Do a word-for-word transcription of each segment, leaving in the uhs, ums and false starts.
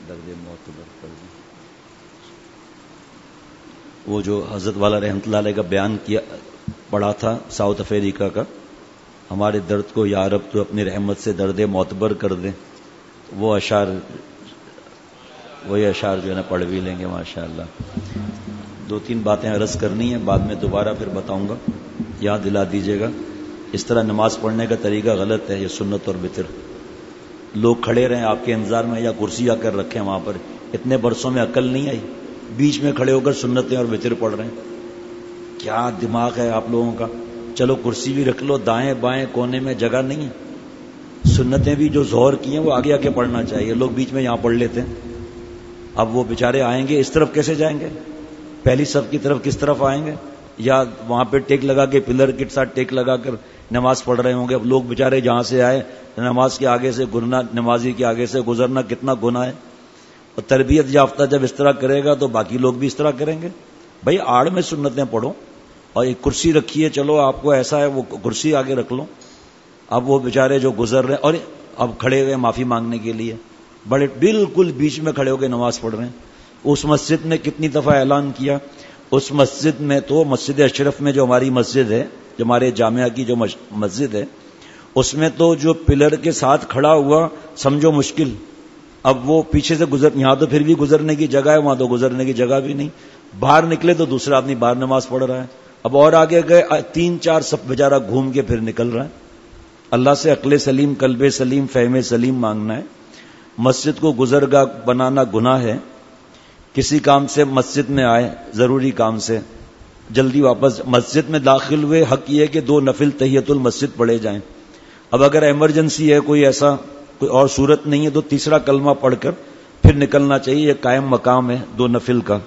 درد معتبر کر دی. وہ جو حضرت والا رحمۃ اللہ علیہ کا بیان کیا پڑھا تھا ساؤتھ افریقہ کا، ہمارے درد کو یا رب تو اپنی رحمت سے درد معتبر کر دے، وہ اشعار وہی اشعار جو ہے نا پڑھ بھی لیں گے ماشاءاللہ. دو تین باتیں عرض کرنی ہیں، بعد میں دوبارہ پھر بتاؤں گا، یاد دلا دیجیے گا. اس طرح نماز پڑھنے کا طریقہ غلط ہے، یہ سنت اور وتر. لوگ کھڑے رہیں آپ کے انتظار میں یا کرسی آ کر رکھیں وہاں پر. اتنے برسوں میں عقل نہیں آئی، بیچ میں کھڑے ہو کر سنتیں اور وتر پڑھ رہے ہیں. کیا دماغ ہے آپ لوگوں کا؟ چلو کرسی بھی رکھ لو، دائیں بائیں کونے میں جگہ نہیں ہے. سنتیں بھی جو ظہر کی ہیں وہ آگے آ کے پڑھنا چاہیے، لوگ بیچ میں یہاں پڑھ لیتے ہیں. اب وہ بیچارے آئیں گے اس طرف کیسے جائیں گے؟ پہلی صف کی طرف کس طرف آئیں گے؟ یا وہاں پہ ٹیک لگا کے پلر کے ساتھ ٹیک لگا کر نماز پڑھ رہے ہوں گے. اب لوگ بیچارے جہاں سے آئے نماز کے آگے سے گزرنا، نمازی کے آگے سے گزرنا کتنا گناہ ہے. اور تربیت یافتہ جب اس طرح کرے گا تو باقی لوگ بھی اس طرح کریں گے. بھائی آڑ میں سنتیں پڑھو، اور ایک کرسی رکھی ہے، چلو آپ کو ایسا ہے وہ کرسی آگے رکھ لو. اب وہ بیچارے جو گزر رہے ہیں اور اب کھڑے ہوئے معافی مانگنے کے لیے، بڑے بالکل بیچ میں کھڑے ہو کے نماز پڑھ رہے ہیں. اس مسجد نے کتنی دفعہ اعلان کیا، اس مسجد میں تو مسجد اشرف میں جو ہماری مسجد ہے، جو ہمارے جامعہ کی جو مسجد ہے، اس میں تو جو پلر کے ساتھ کھڑا ہوا سمجھو مشکل. اب وہ پیچھے سے گزر، یہاں تو پھر بھی گزرنے کی جگہ ہے، وہاں تو گزرنے کی جگہ بھی نہیں. باہر نکلے تو دوسرا آدمی باہر نماز پڑھ رہا ہے. اب اور آگے گئے تین چار سب بیچارہ گھوم کے پھر نکل رہا ہے. اللہ سے عقل سلیم، قلب سلیم، فہم سلیم مانگنا ہے. مسجد کو گزرگاہ بنانا گناہ ہے. کسی کام سے مسجد میں آئے، ضروری کام سے، جلدی واپس مسجد میں داخل ہوئے، حق یہ ہے کہ دو نفل تحیت المسجد پڑھے جائیں. اب اگر ایمرجنسی ہے، کوئی ایسا کوئی اور صورت نہیں ہے تو تیسرا کلمہ پڑھ کر پھر نکلنا چاہیے. یہ قائم مقام ہے دو نفل کا.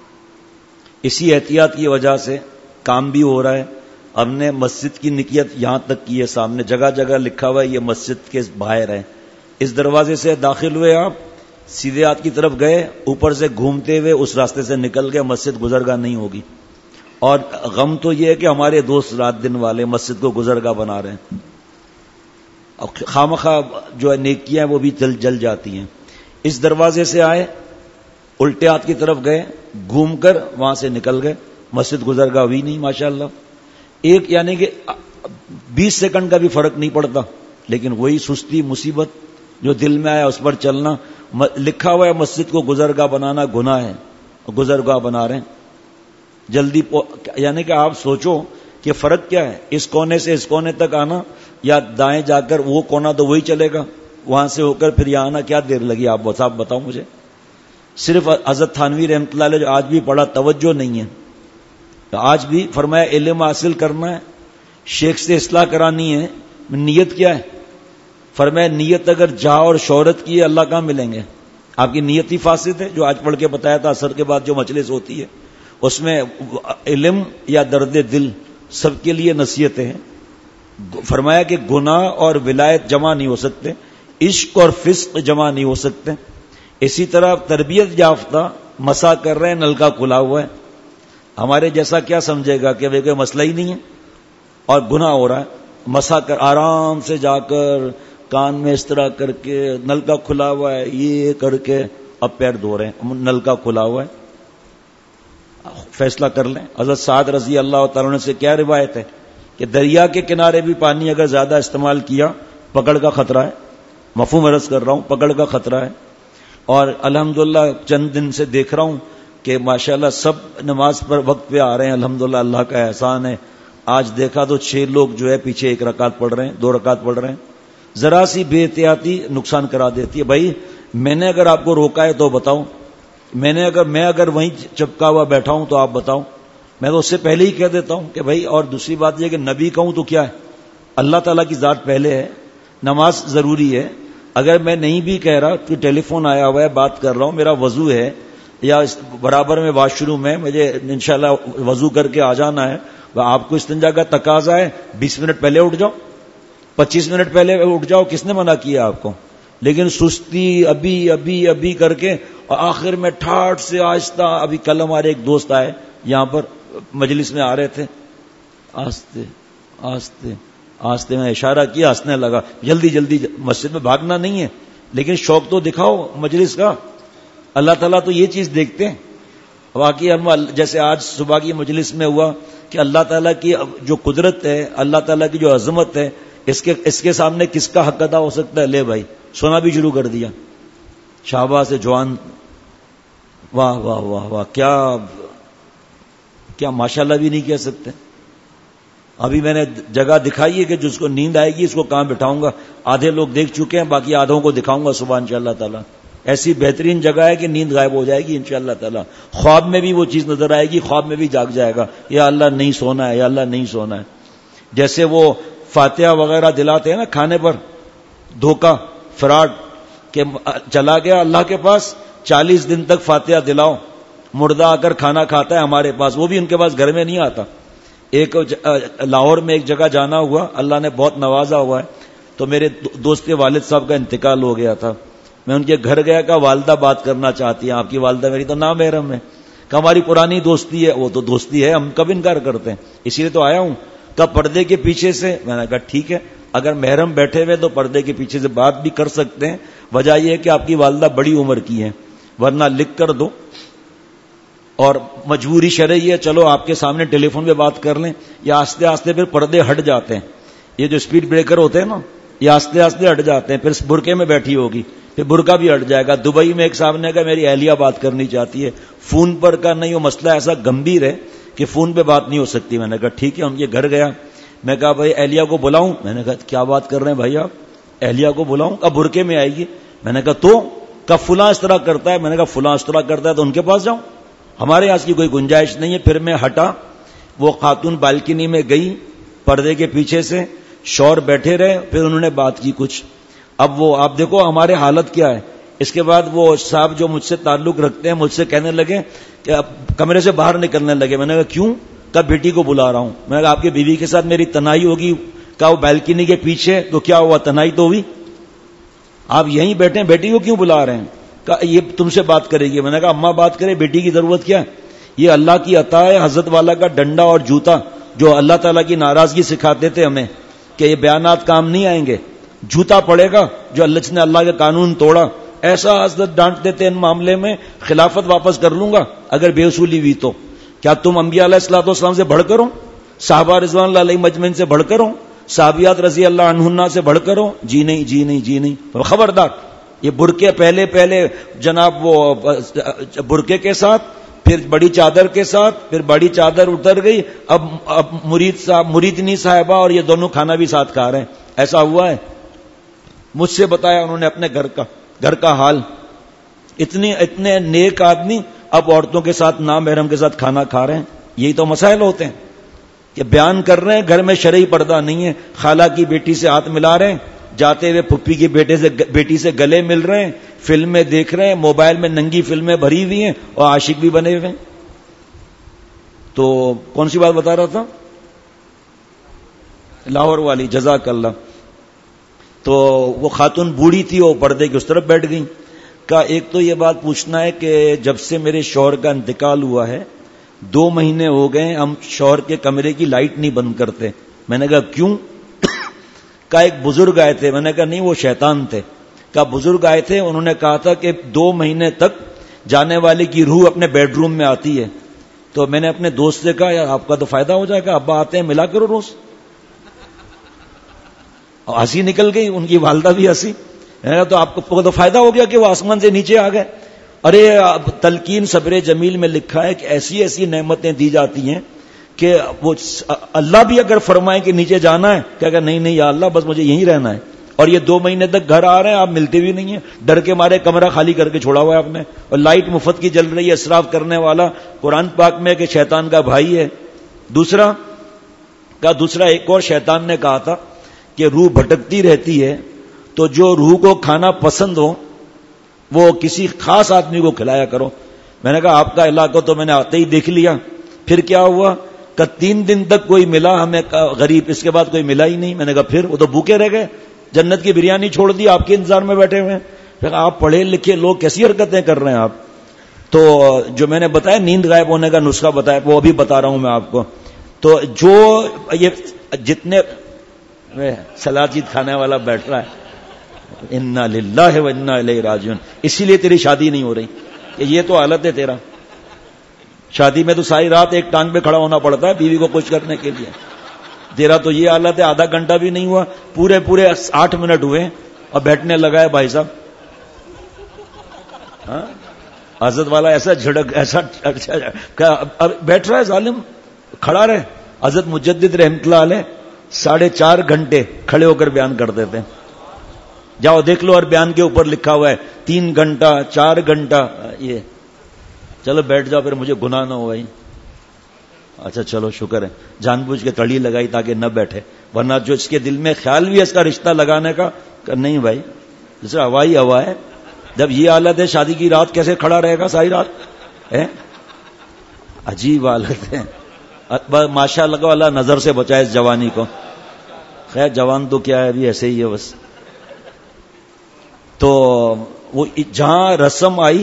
اسی احتیاط کی وجہ سے کام بھی ہو رہا ہے. ہم نے مسجد کی نکیت یہاں تک کی ہے، سامنے جگہ جگہ لکھا ہوا ہے یہ مسجد کے باہر ہے. اس دروازے سے داخل ہوئے، آپ سیدھے ہاتھ کی طرف گئے، اوپر سے گھومتے ہوئے اس راستے سے نکل گئے، مسجد گزرگاہ نہیں ہوگی. اور غم تو یہ ہے کہ ہمارے دوست رات دن والے مسجد کو گزرگاہ بنا رہے ہیں. خامخواہ جو ہے نیکیاں وہ بھی جل جل جاتی ہیں. اس دروازے سے آئے، الٹے ہاتھ کی طرف گئے، گھوم کر وہاں سے نکل گئے، مسجد گزرگاہ ہوئی نہیں ماشاءاللہ. ایک یعنی کہ بیس سیکنڈ کا بھی فرق نہیں پڑتا، لیکن وہی سستی مصیبت جو دل میں آیا اس پر چلنا. لکھا ہوا ہے مسجد کو گزرگاہ بنانا گناہ ہے، گزرگاہ بنا رہے ہیں. جلدی پو... یعنی کہ آپ سوچو کہ فرق کیا ہے، اس کونے سے اس کونے تک آنا یا دائیں جا کر وہ کونا تو وہی چلے گا، وہاں سے ہو کر پھر یہاں آنا کیا دیر لگی؟ آپ صاحب بتاؤ مجھے. صرف حضرت تھانوی رحمۃ اللہ علیہ جو آج بھی پڑھا توجہ نہیں ہے. آج بھی فرمایا علم حاصل کرنا ہے، شیخ سے اصلاح کرانی ہے، نیت کیا ہے؟ فرمایا نیت اگر جاہ اور شہرت کی ہے اللہ کہاں ملیں گے؟ آپ کی نیت ہی فاسد ہے. جو آج پڑھ کے بتایا تھا اثر کے بعد جو مجلس ہوتی ہے اس میں علم یا درد دل سب کے لیے نصیحتیں ہیں. فرمایا کہ گناہ اور ولایت جمع نہیں ہو سکتے، عشق اور فسق جمع نہیں ہو سکتے. اسی طرح تربیت یافتہ مسا کر رہے ہیں، نل کا کھلا ہوا ہے. ہمارے جیسا کیا سمجھے گا کہ وہ کوئی مسئلہ ہی نہیں ہے اور گناہ ہو رہا ہے. مسا کر آرام سے جا کر کان میں اس طرح کر کے، نل کا کھلا ہوا ہے، یہ کر کے اب پیر دھو رہے ہیں، نل کا کھلا ہوا ہے. فیصلہ کر لیں. حضرت سعد رضی اللہ تعالیٰ عنہ سے کیا روایت ہے کہ دریا کے کنارے بھی پانی اگر زیادہ استعمال کیا پکڑ کا خطرہ ہے. مفہوم عرض کر رہا ہوں، پکڑ کا خطرہ ہے. اور الحمدللہ چند دن سے دیکھ رہا ہوں کہ ماشاءاللہ سب نماز پر وقت پہ آ رہے ہیں، الحمدللہ اللہ کا احسان ہے. آج دیکھا تو چھ لوگ جو ہے پیچھے ایک رکعت پڑھ رہے ہیں، دو رکعت پڑھ رہے ہیں. ذرا سی بے احتیاطی نقصان کرا دیتی ہے. بھائی میں نے اگر آپ کو روکا ہے تو بتاؤں، میں نے اگر میں اگر وہیں چپکا ہوا بیٹھا ہوں تو آپ بتاؤں. میں تو اس سے پہلے ہی کہہ دیتا ہوں کہ بھائی. اور دوسری بات یہ کہ نبی کہوں تو کیا ہے، اللہ تعالیٰ کی ذات پہلے ہے، نماز ضروری ہے. اگر میں نہیں بھی کہہ رہا کہ ٹیلی فون آیا ہوا ہے، بات کر رہا ہوں، میرا وضو ہے یا برابر میں واش روم ہے، مجھے انشاءاللہ وضو کر کے آ جانا ہے، آپ کو استنجا کا تقاضا ہے، بیس منٹ پہلے اٹھ جاؤ، پچیس منٹ پہلے اٹھ جاؤ، کس نے منع کیا آپ کو؟ لیکن سستی ابھی ابھی ابھی کر کے اور آخر میں ٹھاٹ سے آہستہ. ابھی کل ہمارے ایک دوست آئے یہاں پر مجلس میں آ رہے تھے، آستے آستے آستے میں اشارہ کیا، ہنسنے لگا. جلدی جلدی مسجد میں بھاگنا نہیں ہے لیکن شوق تو دکھاؤ مجلس کا. اللہ تعالیٰ تو یہ چیز دیکھتے ہیں. واقعی ہم جیسے آج صبح کی مجلس میں ہوا کہ اللہ تعالیٰ کی جو قدرت ہے, اللہ تعالیٰ کی جو عظمت ہے, اس کے اس کے سامنے کس کا حق ادا ہو سکتا ہے؟ لے بھائی سونا بھی شروع کر دیا. شہباز جوان, واہ واہ واہ واہ, کیا کیا ماشاءاللہ بھی نہیں کہہ سکتے. ابھی میں نے جگہ دکھائی ہے کہ جس کو نیند آئے گی اس کو کہاں بٹھاؤں گا. آدھے لوگ دیکھ چکے ہیں, باقی آدھوں کو دکھاؤں گا صبح انشاءاللہ تعالیٰ. ایسی بہترین جگہ ہے کہ نیند غائب ہو جائے گی انشاءاللہ تعالیٰ. خواب میں بھی وہ چیز نظر آئے گی, خواب میں بھی جاگ جائے گا, یا اللہ نہیں سونا ہے, یا اللہ نہیں سونا ہے. جیسے وہ فاتحہ وغیرہ دلاتے ہیں نا کھانے پر, دھوکہ فراڈ کہ چلا گیا اللہ کے پاس, چالیس دن تک فاتحہ دلاؤ, مردہ آ کر کھانا کھاتا ہے ہمارے پاس, وہ بھی ان کے پاس گھر میں نہیں آتا. ایک لاہور میں ایک جگہ جانا ہوا, اللہ نے بہت نوازا ہوا ہے, تو میرے دوست کے والد صاحب کا انتقال ہو گیا تھا. میں ان کے گھر گیا, کہ والدہ بات کرنا چاہتی ہیں. آپ کی والدہ میری تو نامحرم ہے. کہ ہماری پرانی دوستی ہے. وہ تو دوستی ہے, ہم کب انکار کرتے ہیں, اسی لیے تو آیا ہوں. کہ پردے کے پیچھے سے, میں نے کہا ٹھیک ہے, اگر محرم بیٹھے ہوئے تو پردے کے پیچھے سے بات بھی کر سکتے ہیں. وجہ یہ ہے کہ آپ کی والدہ بڑی عمر کی ہیں, ورنہ لکھ کر دو. اور مجبوری شرعی ہے, چلو آپ کے سامنے ٹیلی فون پہ بات کر لیں, یا آستے آستے پھر پردے ہٹ جاتے ہیں. یہ جو اسپیڈ بریکر ہوتے ہیں نا, یہ آستے آستے ہٹ جاتے ہیں. پھر برقعے میں بیٹھی ہوگی, پھر برقع بھی ہٹ جائے گا. دبئی میں ایک صاحب نے کہا میری اہلیہ بات کرنی چاہتی ہے, فون پر کا نہیں, وہ مسئلہ ایسا گمبھیر ہے کہ فون پہ بات نہیں ہو سکتی. میں نے کہا ٹھیک ہے. ہم یہ گھر گیا, میں کہا بھائی اہلیہ کو بلاؤں. میں نے کہا کیا بات کر رہے ہیں بھائی آپ, اہلیہ کو بلاؤں؟ اب برقعے میں آئے گی. میں نے کہا تو کب فلاں اس طرح کرتا ہے. میں نے کہا فلاں اس طرح کرتا ہے تو ان کے پاس جاؤں, ہمارے یہاں کی کوئی گنجائش نہیں ہے. پھر میں ہٹا, وہ خاتون بالکنی میں گئی, پردے کے پیچھے سے شور بیٹھے رہے, پھر انہوں نے بات کی کچھ. اب وہ آپ دیکھو ہمارے حالت کیا ہے. اس کے بعد وہ صاحب جو مجھ سے تعلق رکھتے ہیں مجھ سے کہنے لگے کہ اب کمرے سے باہر نکلنے لگے. میں نے کہا کیوں؟ کب بیٹی کو بلا رہا ہوں. میں نے کہا آپ کی بیوی کے ساتھ میری تنہائی ہوگی. کہا وہ بالکنی کے پیچھے, تو کیا ہوا, تنہائی تو ہوئی. آپ یہیں بیٹھے, بیٹی کو کیوں بلا رہے ہیں؟ کہا یہ تم سے بات کرے گی. میں نے کہا اماں بات کرے, بیٹی کی ضرورت کیا ہے؟ یہ اللہ کی عطا ہے, حضرت والا کا ڈنڈا اور جوتا, جو اللہ تعالیٰ کی ناراضگی سکھاتے تھے ہمیں کہ یہ بیانات کام نہیں آئیں گے. جوتا پڑے گا جو اللہ نے اللہ کا قانون توڑا. ایسا حضرت ڈانٹتے تھے ان معاملے میں, خلافت واپس کر لوں گا اگر بے اصولی ہوئی تو. کیا تم انبیاء علیہ الصلوۃ والسلام سے بڑھ کر ہو, صحابہ رضوان اللہ علیہ مجمعین سے بڑھ کر ہو, صحابیات رضی اللہ عنہن سے بڑھ کر ہو؟ جی نہیں جی نہیں جی نہیں. خبردار, یہ برقعے پہلے پہلے جناب وہ برقعے کے ساتھ, پھر بڑی چادر کے ساتھ, پھر بڑی چادر اتر گئی, اب اب مرید صاحب مریدنی صاحبہ اور یہ دونوں کھانا بھی ساتھ کھا رہے ہیں. ایسا ہوا ہے؟ مجھ سے بتایا انہوں نے اپنے گھر کا گھر کا حال. اتنے اتنے نیک آدمی اب عورتوں کے ساتھ نامحرم کے ساتھ کھانا کھا رہے ہیں. یہی تو مسائل ہوتے ہیں کہ بیان کر رہے ہیں, گھر میں شرعی پردہ نہیں ہے, خالہ کی بیٹی سے ہاتھ ملا رہے ہیں, جاتے ہوئے پھپھی کی بیٹے سے بیٹی سے گلے مل رہے ہیں, فلمیں دیکھ رہے ہیں, موبائل میں ننگی فلمیں بھری ہوئی ہیں, اور عاشق بھی بنے ہوئے ہیں. تو کون سی بات بتا رہا تھا؟ لاہور والی, جزاک اللہ. تو وہ خاتون بوڑھی تھی, وہ پردے کی اس طرف بیٹھ گئی. کا ایک تو یہ بات پوچھنا ہے کہ جب سے میرے شوہر کا انتقال ہوا ہے دو مہینے ہو گئے ہم شوہر کے کمرے کی لائٹ نہیں بند کرتے. میں نے کہا کیوں؟ کا ایک بزرگ آئے تھے. میں نے کہا نہیں وہ شیطان تھے. کا بزرگ آئے تھے, انہوں نے کہا تھا کہ دو مہینے تک جانے والے کی روح اپنے بیڈ روم میں آتی ہے. تو میں نے اپنے دوست سے کہا یار آپ کا تو فائدہ ہو جائے گا, ابا آتے ہیں ملا کرو روز. ہنسی نکل گئی, ان کی والدہ بھی ہنسی. تو آپ کو تو فائدہ ہو گیا کہ وہ آسمان سے نیچے آ گئے. ارے تلقین صبر جمیل میں لکھا ہے کہ ایسی ایسی نعمتیں دی جاتی ہیں کہ وہ اللہ بھی اگر فرمائے کہ نیچے جانا ہے, کہ اگر نہیں نہیں یا اللہ بس مجھے یہیں رہنا ہے, اور یہ دو مہینے تک گھر آ رہے ہیں, آپ ملتے بھی نہیں ہیں, ڈر کے مارے کمرہ خالی کر کے چھوڑا ہوا ہے آپ نے, اور لائٹ مفت کی جل رہی ہے. اسراف کرنے والا قرآن پاک میں کہ شیطان کا بھائی ہے. دوسرا کا دوسرا ایک اور شیطان نے کہا تھا کہ روح بھٹکتی رہتی ہے, تو جو روح کو کھانا پسند ہو وہ کسی خاص آدمی کو کھلایا کرو. میں نے کہا آپ کا علاقہ تو میں نے آتے ہی دیکھ لیا. پھر کیا ہوا کہ تین دن تک کوئی ملا ہمیں غریب, اس کے بعد کوئی ملا ہی نہیں. میں نے کہا پھر وہ تو بھوکے رہ گئے, جنت کی بریانی چھوڑ دی, آپ کے انتظار میں بیٹھے ہوئے ہیں. آپ پڑھے لکھے لوگ کیسی حرکتیں کر رہے ہیں آپ. تو جو میں نے بتایا نیند غائب ہونے کا نسخہ بتایا وہ ابھی بتا رہا ہوں میں آپ کو. تو جو یہ جتنے سلاجید کھانے والا بیٹھ رہا ہے, انا للہ و انا الیہ راجعون, اسی لیے تیری شادی نہیں ہو رہی. کہ یہ تو حالت ہے تیرا. شادی میں تو ساری رات ایک ٹانگ پہ کھڑا ہونا پڑتا ہے بیوی کو خوش کرنے کے لیے. تیرا تو یہ حالت ہے, آدھا گھنٹہ بھی نہیں ہوا, پورے پورے آٹھ منٹ ہوئے اور بیٹھنے لگا ہے بھائی صاحب. ہاں حضرت والا ایسا جھڑک ایسا بیٹھ رہا ہے ظالم, کھڑا رہے. حضرت مجدد رحمت اللہ علیہ ساڑھے چار گھنٹے کھڑے ہو کر بیان کرتے تھے. جاؤ دیکھ لو, اور بیان کے اوپر لکھا ہوا ہے تین گھنٹہ چار گھنٹہ. یہ چلو بیٹھ جاؤ, پھر مجھے گناہ نہ ہو بھائی. اچھا چلو شکر ہے, جان بوجھ کے تڑی لگائی تاکہ نہ بیٹھے, ورنہ جو اس کے دل میں خیال بھی ہے اس کا رشتہ لگانے کا, کہ نہیں بھائی جیسے ہوا ہی ہوا ہے. جب یہ حالت ہے شادی کی رات کیسے کھڑا رہے گا ساری رات ہے؟ عجیب حالت ہے. ماشاء اللہ اللہ نظر سے بچائے اس جوانی کو. خیر جوان تو کیا ہے, ابھی ایسے ہی ہے بس. تو وہ جہاں رسم آئی,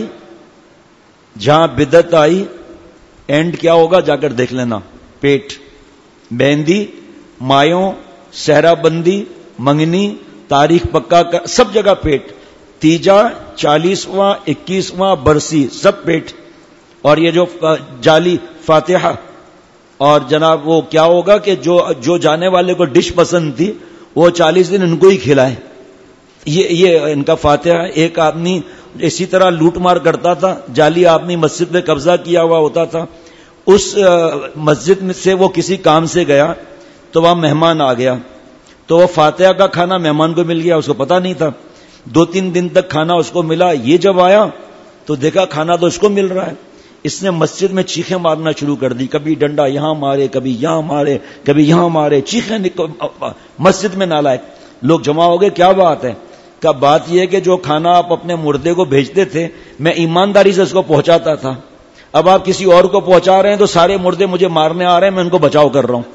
جہاں بدعت آئی, اینڈ کیا ہوگا جا کر دیکھ لینا. پیٹ, مہندی, مایوں, صحرا بندی, منگنی, تاریخ پکا کر, سب جگہ پیٹ. تیجا, چالیسواں, اکیسواں برسی, سب پیٹ. اور یہ جو جعلی فاتحہ, اور جناب وہ کیا ہوگا کہ جو جو جانے والے کو ڈش پسند تھی وہ چالیس دن ان کو ہی کھلائے. یہ یہ ان کا فاتحہ. ایک آدمی اسی طرح لوٹ مار کرتا تھا, جعلی آدمی مسجد میں قبضہ کیا ہوا ہوتا تھا. اس مسجد میں سے وہ کسی کام سے گیا تو وہاں مہمان آ گیا, تو وہ فاتحہ کا کھانا مہمان کو مل گیا, اس کو پتا نہیں تھا. دو تین دن تک کھانا اس کو ملا. یہ جب آیا تو دیکھا کھانا تو اس کو مل رہا ہے. اس نے مسجد میں چیخیں مارنا شروع کر دی, کبھی ڈنڈا یہاں مارے, کبھی یہاں مارے, کبھی یہاں مارے, چیخیں مسجد میں. نالائق لوگ جمع ہو گئے. کیا بات ہے؟ کہ بات یہ ہے کہ جو کھانا آپ اپنے مردے کو بھیجتے تھے میں ایمانداری سے اس کو پہنچاتا تھا, اب آپ کسی اور کو پہنچا رہے ہیں تو سارے مردے مجھے مارنے آ رہے ہیں, میں ان کو بچاؤ کر رہا ہوں.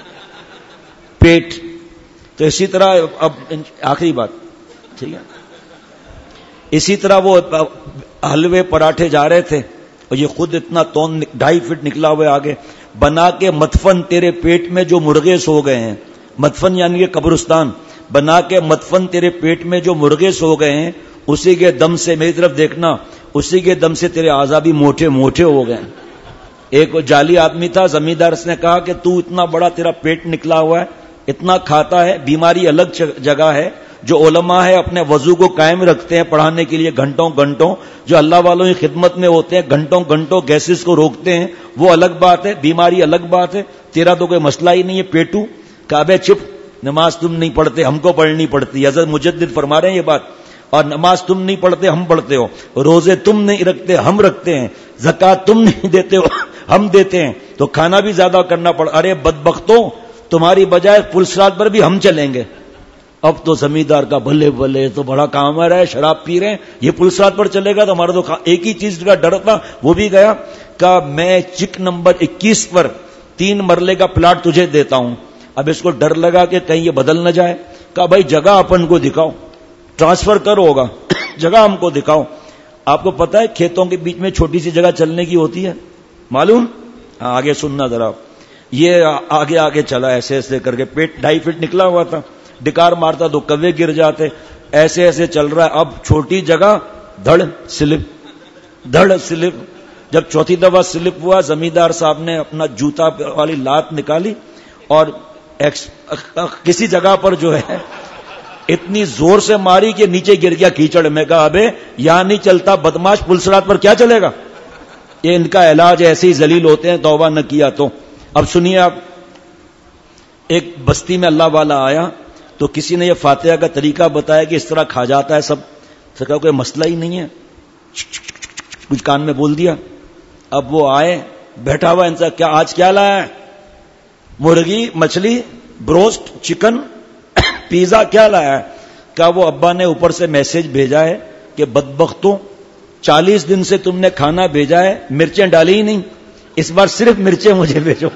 پیٹ. تو اسی طرح اب آخری بات ٹھیک ہے, اسی طرح وہ حلوے پراٹھے جا رہے تھے اور یہ خود اتنا تون ڈھائی فٹ نکلا ہوا آگے, بنا کے مدفن تیرے پیٹ میں جو مرغے سو گئے ہیں. مدفن یعنی کہ قبرستان. بنا کے مدفن تیرے پیٹ میں جو مرغے سو گئے ہیں, اسی کے دم سے میری طرف دیکھنا, اسی کے دم سے تیرے اعضا بھی موٹے موٹے ہو گئے. ایک جعلی آدمی تھا, زمیندار, اس نے کہا کہ تو اتنا بڑا تیرا پیٹ نکلا ہوا ہے, اتنا کھاتا ہے, بیماری الگ جگہ ہے. جو علماء ہے اپنے وضو کو قائم رکھتے ہیں پڑھانے کے لیے گھنٹوں گھنٹوں, جو اللہ والوں کی خدمت میں ہوتے ہیں گھنٹوں گھنٹوں گیسز کو روکتے ہیں, وہ الگ بات ہے, بیماری الگ بات ہے. تیرا تو کوئی مسئلہ ہی نہیں ہے پیٹو. کعبے چپ, نماز تم نہیں پڑھتے ہم کو پڑھنی پڑتی. حضرت مجدد فرما رہے ہیں یہ بات. اور نماز تم نہیں پڑھتے ہم پڑھتے ہو, روزے تم نہیں رکھتے ہم رکھتے ہیں, زکات تم نہیں دیتے ہو ہم دیتے ہیں, تو کھانا بھی زیادہ کرنا پڑ. ارے بدبختوں, تمہاری بجائے پلسرات پر بھی ہم چلیں گے. اب تو زمیندار کا بھلے بھلے تو بڑا کام ہے, شراب پی رہے ہیں, یہ پلسرات پر چلے گا تو ہمارا تو ایک ہی چیز کا ڈر تھا, وہ بھی گیا. کہ میں چک نمبر اکیس پر تین مرلے کا پلاٹ تجھے دیتا ہوں. اب اس کو ڈر لگا کہ کہیں یہ بدل نہ جائے. کہا بھائی جگہ اپن کو دکھاؤ, ٹرانسفر کر ہوگا, جگہ ہم کو دکھاؤ. آپ کو پتا ہے کھیتوں کے بیچ میں چھوٹی سی جگہ چلنے کی ہوتی ہے, معلوم؟ آگے سننا ذرا. یہ آگے آگے چلا ایسے ایسے کر کے, پیٹ ڈھائی فٹ نکلا ہوا تھا, ڈکار مارتا تو کوے گر جاتے, ایسے ایسے چل رہا ہے. اب چھوٹی جگہ, دھڑ سلپ, دھڑ سلپ. جب چوتھی دفعہ سلپ ہوا, زمیندار صاحب نے اپنا جوتا والی لات نکالی اور کسی جگہ پر جو ہے اتنی زور سے ماری کہ نیچے گر گیا کیچڑ میں. کہا ابے یہاں نہیں چلتا بدماش, پلسرات پر کیا چلے گا؟ یہ ان کا علاج, ایسے ہی ذلیل ہوتے ہیں توبہ نہ کیا تو. اب سنیے آپ, ایک بستی میں اللہ والا آیا تو کسی نے یہ فاتحہ کا طریقہ بتایا کہ اس طرح کھا جاتا ہے سب. تو کہا کوئی مسئلہ ہی نہیں ہے, کچھ کان میں بول دیا. اب وہ آئے, بیٹھا ہوا ان سے, کیا آج کیا لایا ہے؟ مرغی, مچھلی, بروسٹ, چکن, پیزا, کیا لایا ہے؟ کہا وہ ابا نے اوپر سے میسج بھیجا ہے کہ بدبختوں, چالیس دن سے تم نے کھانا بھیجا ہے, مرچیں ڈالی ہی نہیں, اس بار صرف مرچیں مجھے بھیجو.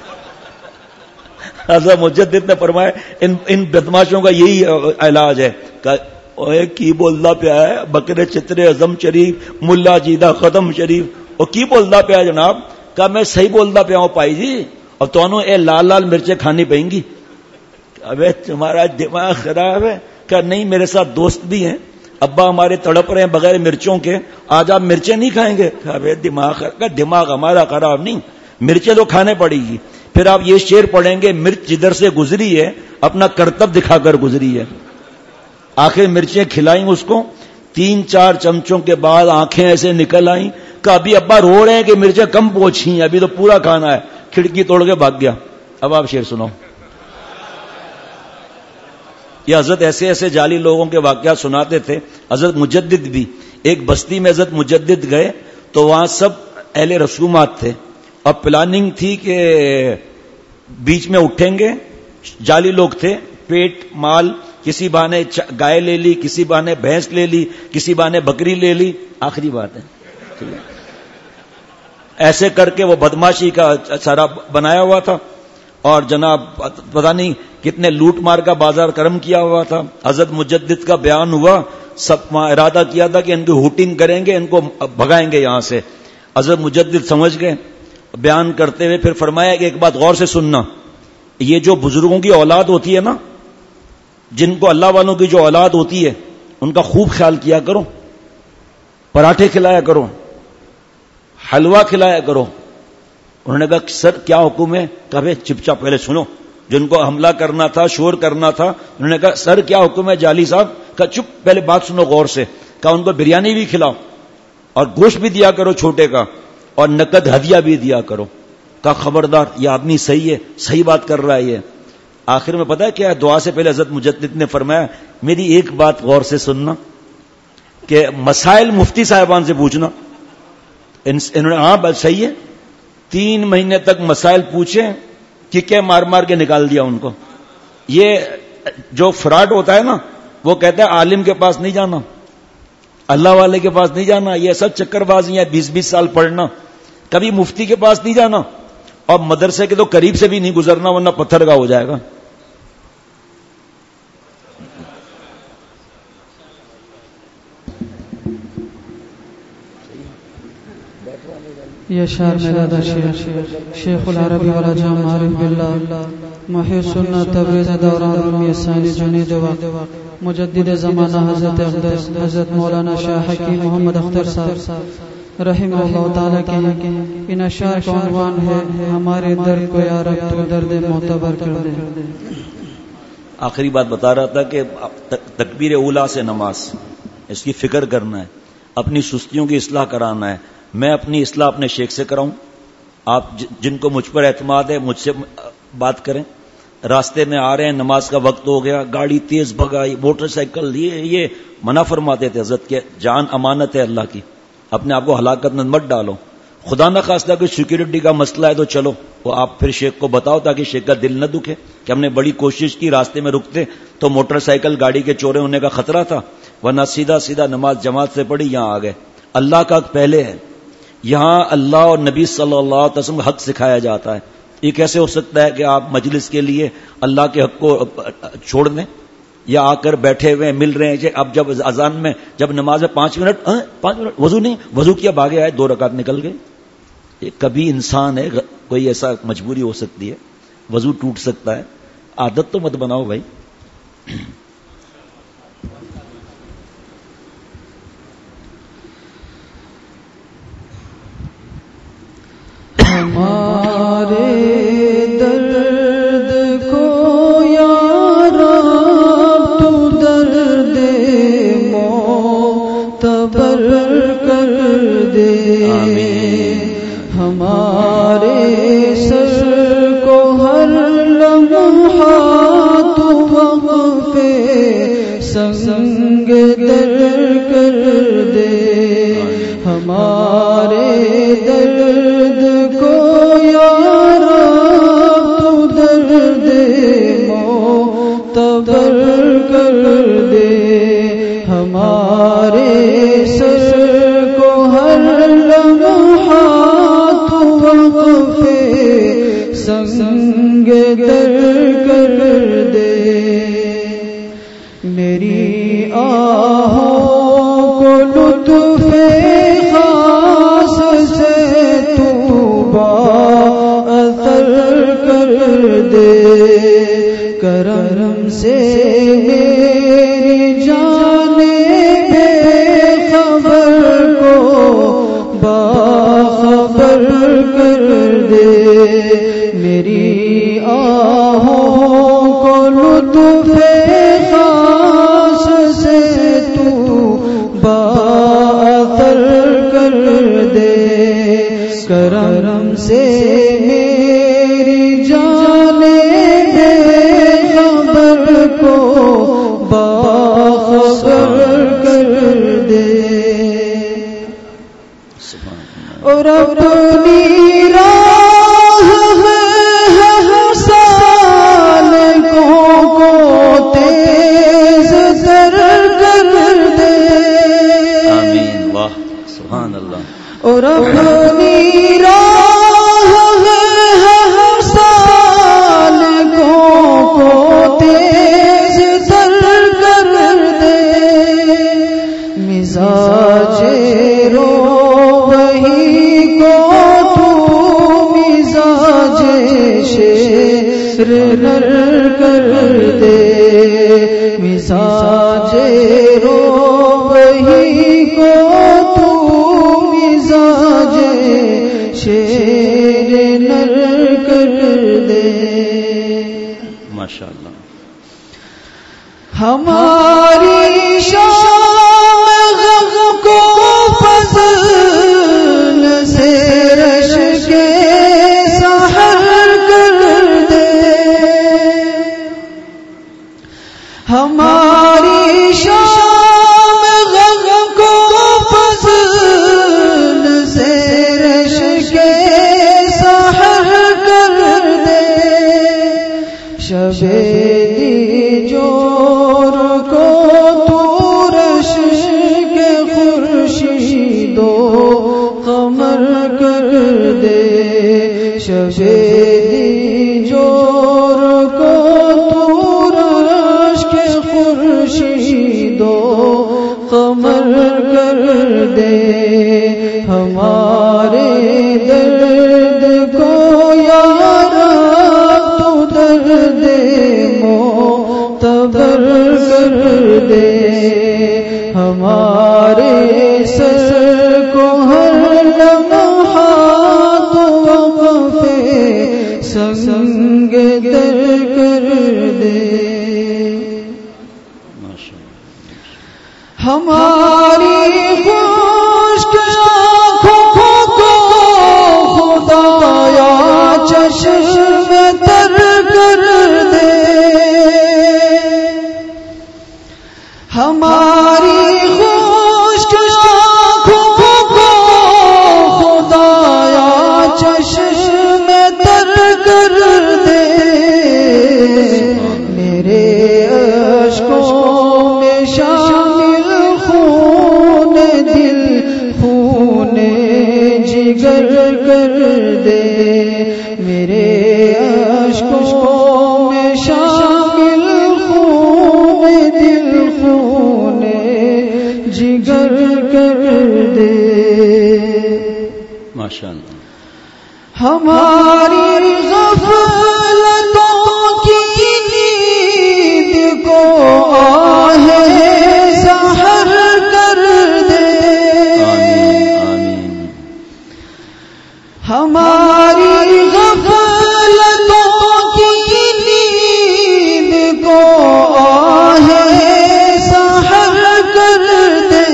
حضرت مجدد نے فرمایا ان ان بدماشوں کا یہی علاج ہے. کی بولتا پیا ہے بکرے چترے اعظم شریف ملا جیدہ ختم شریف, اور کی بولتا پیا جناب؟ کہا میں صحیح بولتا پیا ہوں پائی جی, اور تو اے لال لال مرچیں کھانی پئیں گی. ابے تمہارا دماغ خراب ہے. کہ نہیں, میرے ساتھ دوست بھی ہیں, ابا ہمارے تڑپ رہے ہیں بغیر مرچوں کے, آج آپ مرچیں نہیں کھائیں گے؟ دماغ دماغ ہمارا خراب نہیں, مرچیں تو کھانے پڑے گی. پھر آپ یہ شعر پڑھیں گے, مرچ جدھر سے گزری ہے اپنا کرتب دکھا کر گزری ہے. آخر مرچیں کھلائیں اس کو, تین چار چمچوں کے بعد آنکھیں ایسے نکل آئیں کہ ابھی ابا رو رہے ہیں کہ مرچیں کم پہنچی ہیں, ابھی تو پورا کھانا ہے. کھڑکی توڑ کے بھاگ گیا. اب آپ شعر سنو. یہ حضرت ایسے ایسے جعلی لوگوں کے واقعات سناتے تھے. حضرت مجدد بھی ایک بستی میں حضرت مجدد گئے تو وہاں سب اہل رسومات تھے. اب پلاننگ تھی کہ بیچ میں اٹھیں گے, جعلی لوگ تھے, پیٹ مال کسی بہانے گائے لے لی, کسی بہانے بھینس لے لی, کسی بہانے بکری لے لی. آخری بات ہے, ایسے کر کے وہ بدماشی کا سارا بنایا ہوا تھا اور جناب پتہ نہیں کتنے لوٹ مار کا بازار کرم کیا ہوا تھا. حضرت مجدد کا بیان ہوا, سب ارادہ کیا تھا کہ ان کی ہوٹنگ کریں گے, ان کو بھگائیں گے یہاں سے. حضرت مجدد سمجھ گئے. بیان کرتے ہوئے پھر فرمایا کہ ایک بات غور سے سننا, یہ جو بزرگوں کی اولاد ہوتی ہے نا, جن کو اللہ والوں کی جو اولاد ہوتی ہے ان کا خوب خیال کیا کرو, پراٹھے کھلایا کرو, حلوہ کھلایا کرو. انہوں نے کہا سر کیا حکم ہے؟ کہا چپ چاپ پہلے سنو. جن کو حملہ کرنا تھا, شور کرنا تھا, انہوں نے کہا سر کیا حکم ہے جعلی صاحب؟ کہا چپ پہلے بات سنو غور سے. کہا ان کو بریانی بھی کھلاؤ اور گوشت بھی دیا کرو چھوٹے کا, اور نقد ہدیہ بھی دیا کرو. کہا خبردار, یہ آدمی صحیح ہے, صحیح بات کر رہا ہے یہ. آخر میں پتہ ہے کیا, دعا سے پہلے حضرت مجدد نے فرمایا میری ایک بات غور سے سننا کہ مسائل مفتی صاحبان سے پوچھنا. انہوں نے ہاں بات صحیح ہے. تین مہینے تک مسائل پوچھے, کیکے مار مار کے نکال دیا ان کو. یہ جو فراڈ ہوتا ہے نا, وہ کہتا ہے عالم کے پاس نہیں جانا, اللہ والے کے پاس نہیں جانا, یہ سب چکر بازیاں, بیس بیس سال پڑھنا, کبھی مفتی کے پاس نہیں جانا, اور مدرسے کے تو قریب سے بھی نہیں گزرنا ورنہ پتھر کا ہو جائے گا. یہ شعر میرا دا شعر شیخ العربی والا جام عارف باللہ محی سنت تبریز دوران رومی ثانی جنید وقت مجدد زمانہ حضرت اقدس حضرت مولانا شاہ حکیم محمد اختر صاحب رحمہ اللہ تعالیٰ کے ان اشعار کا عنوان ہے ہمارے درد کو یا رب تو درد معتبر کر دے. آخری بات بتا رہا تھا کہ تکبیر اولیٰ سے نماز, اس کی فکر کرنا ہے, اپنی سستیوں کی اصلاح کرانا ہے. میں اپنی اصلاح اپنے شیخ سے کراؤں, آپ جن کو مجھ پر اعتماد ہے مجھ سے بات کریں. راستے میں آ رہے ہیں, نماز کا وقت ہو گیا, گاڑی تیز بھگائی, موٹر سائیکل, یہ یہ منع فرماتے تھے حضرت کے, جان امانت ہے اللہ کی, اپنے آپ کو ہلاکت میں مت ڈالو. خدا نہ خواستہ کوئی سیکورٹی کا مسئلہ ہے تو چلو وہ آپ پھر شیخ کو بتاؤ تاکہ شیخ کا دل نہ دکھے کہ ہم نے بڑی کوشش کی, راستے میں رکتے تو موٹر سائیکل گاڑی کے چورے ہونے کا خطرہ تھا, ورنہ سیدھا سیدھا نماز جماعت سے پڑھی یہاں آ گئے. اللہ کا پہلے ہے, یہاں اللہ اور نبی صلی اللہ علیہ وسلم حق سکھایا جاتا ہے. یہ کیسے ہو سکتا ہے کہ آپ مجلس کے لیے اللہ کے حق کو چھوڑ دیں, یا آ کر بیٹھے ہوئے مل رہے ہیں. اب جب اذان میں جب نماز میں پانچ منٹ پانچ منٹ وضو نہیں, وضو کیا بھاگے آئے, دو رکعت نکل گئے. یہ کبھی انسان ہے, کوئی ایسا مجبوری ہو سکتی ہے, وضو ٹوٹ سکتا ہے, عادت تو مت بناؤ بھائی. ہمارے درد کو یا رب تو درد معتبر کر دے. ہمارے سر کو ہر لمحہ تو وقف سنگ در کر دے. ہمارے درد کو یا رب تو درد معتبر کر دے. ہمارے سر کو ہر لمحہ تو وقف سنگ در کر دے. میری آہوں کو لطف خاص باخبر کر دے، میری آہوں کو لطف خاص سے تو بااثر کر دے، کرم سے میری جان بے خبر کو باخبر کر دے، اور اپنی راہ ہر سالکوں کو تیز تر کر دے، آمین، واہ سبحان اللہ، اور اپنی راہ ہر سالکوں کو تیز تر کر دے، مزاج رو نر کر دے، مزاج رو وہی کو تو مزاج شیر نر کر دے، ماشاءاللہ، ہماری شام غم کو فضل سے رش کے سحر کر دے، ہماری شام غم کو فضل سے رش کے سحر کر دے، شب جور کو تو رش کے خورشیدو قمر کر دے، شب جور کو تو رش کے خورشیدو قمر کر دے، ہمارے درد کو یار تو درد معتبر کر دے، ہمارے سر کو ہر لمحہ تو وقفے سنگ در کر دے، ہماری خشک آنکھوں کو خدایا چشم تر کر دے، ہماری خشک آنکھوں کو خدایا چشم تر کر دے، میرے اشکوں میں شامل خون دل خون جگر کر دے، میرے اشکوں میں شامل خون دل خون جگر کر دے، ماشاءاللہ، ہماری غفلتوں کی نیند کو آہ سحر کر دے، ہماری غفلتوں کی نیند کو آہ سحر کر دے،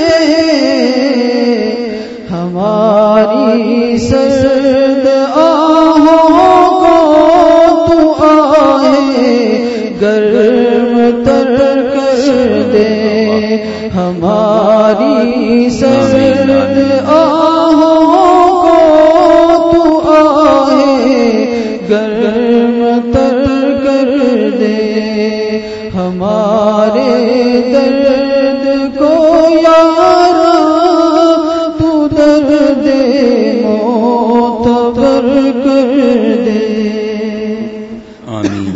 ہماری سرد آہوں کو تو آہ گرم تر کر دے، ہماری سرد آہوں کو تو آہ گرم تر کر دے، ہمارے درد کو یارا تو درد معتبر کر دے، آمین،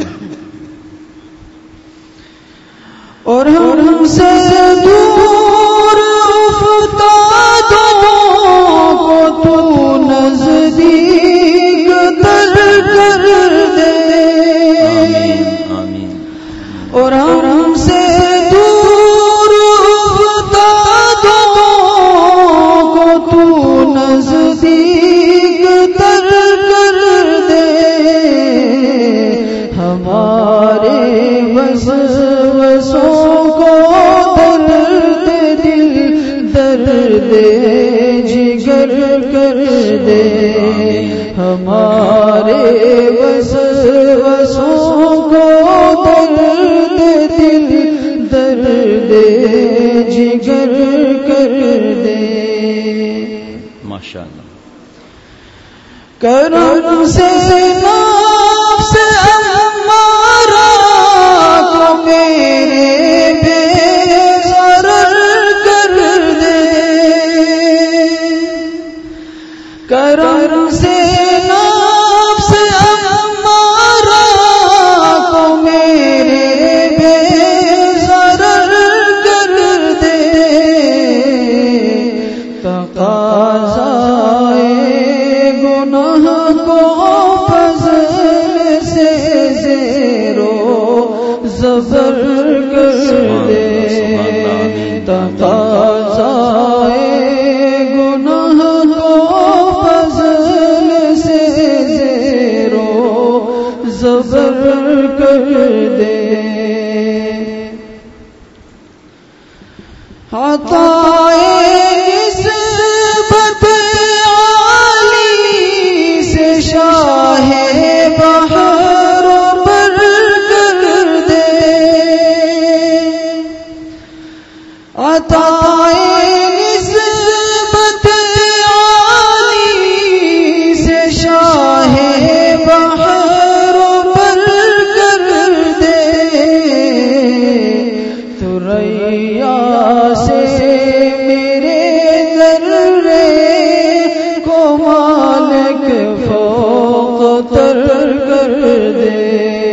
اور ہم سے دور افتادوں کو تو نزدیک تر کر دے، آمین، اور ہم سے دور افتادوں کو تو نزدیک جگر کر دے ہمارے وسوسوں کو درد دل درد جگر کر دے ماشاءاللہ کرم سے نفس امارہ کو میرے بے ضرر کر دے کرم سے نفس امارہ کو میرے بے ضرر کر دے تقاضائے گناہ کو فضل سے زیرو زبر کر دے تقاضائے گناہ کو فضل سے زیرو زبر کر دے عطائے نسبت عالی سے شاہ بحر پر کر دے عطائے نسبت عالی سے شاہ بحر پر کر دے ثریا سے میرے درے کو مالک فوق تر کر دے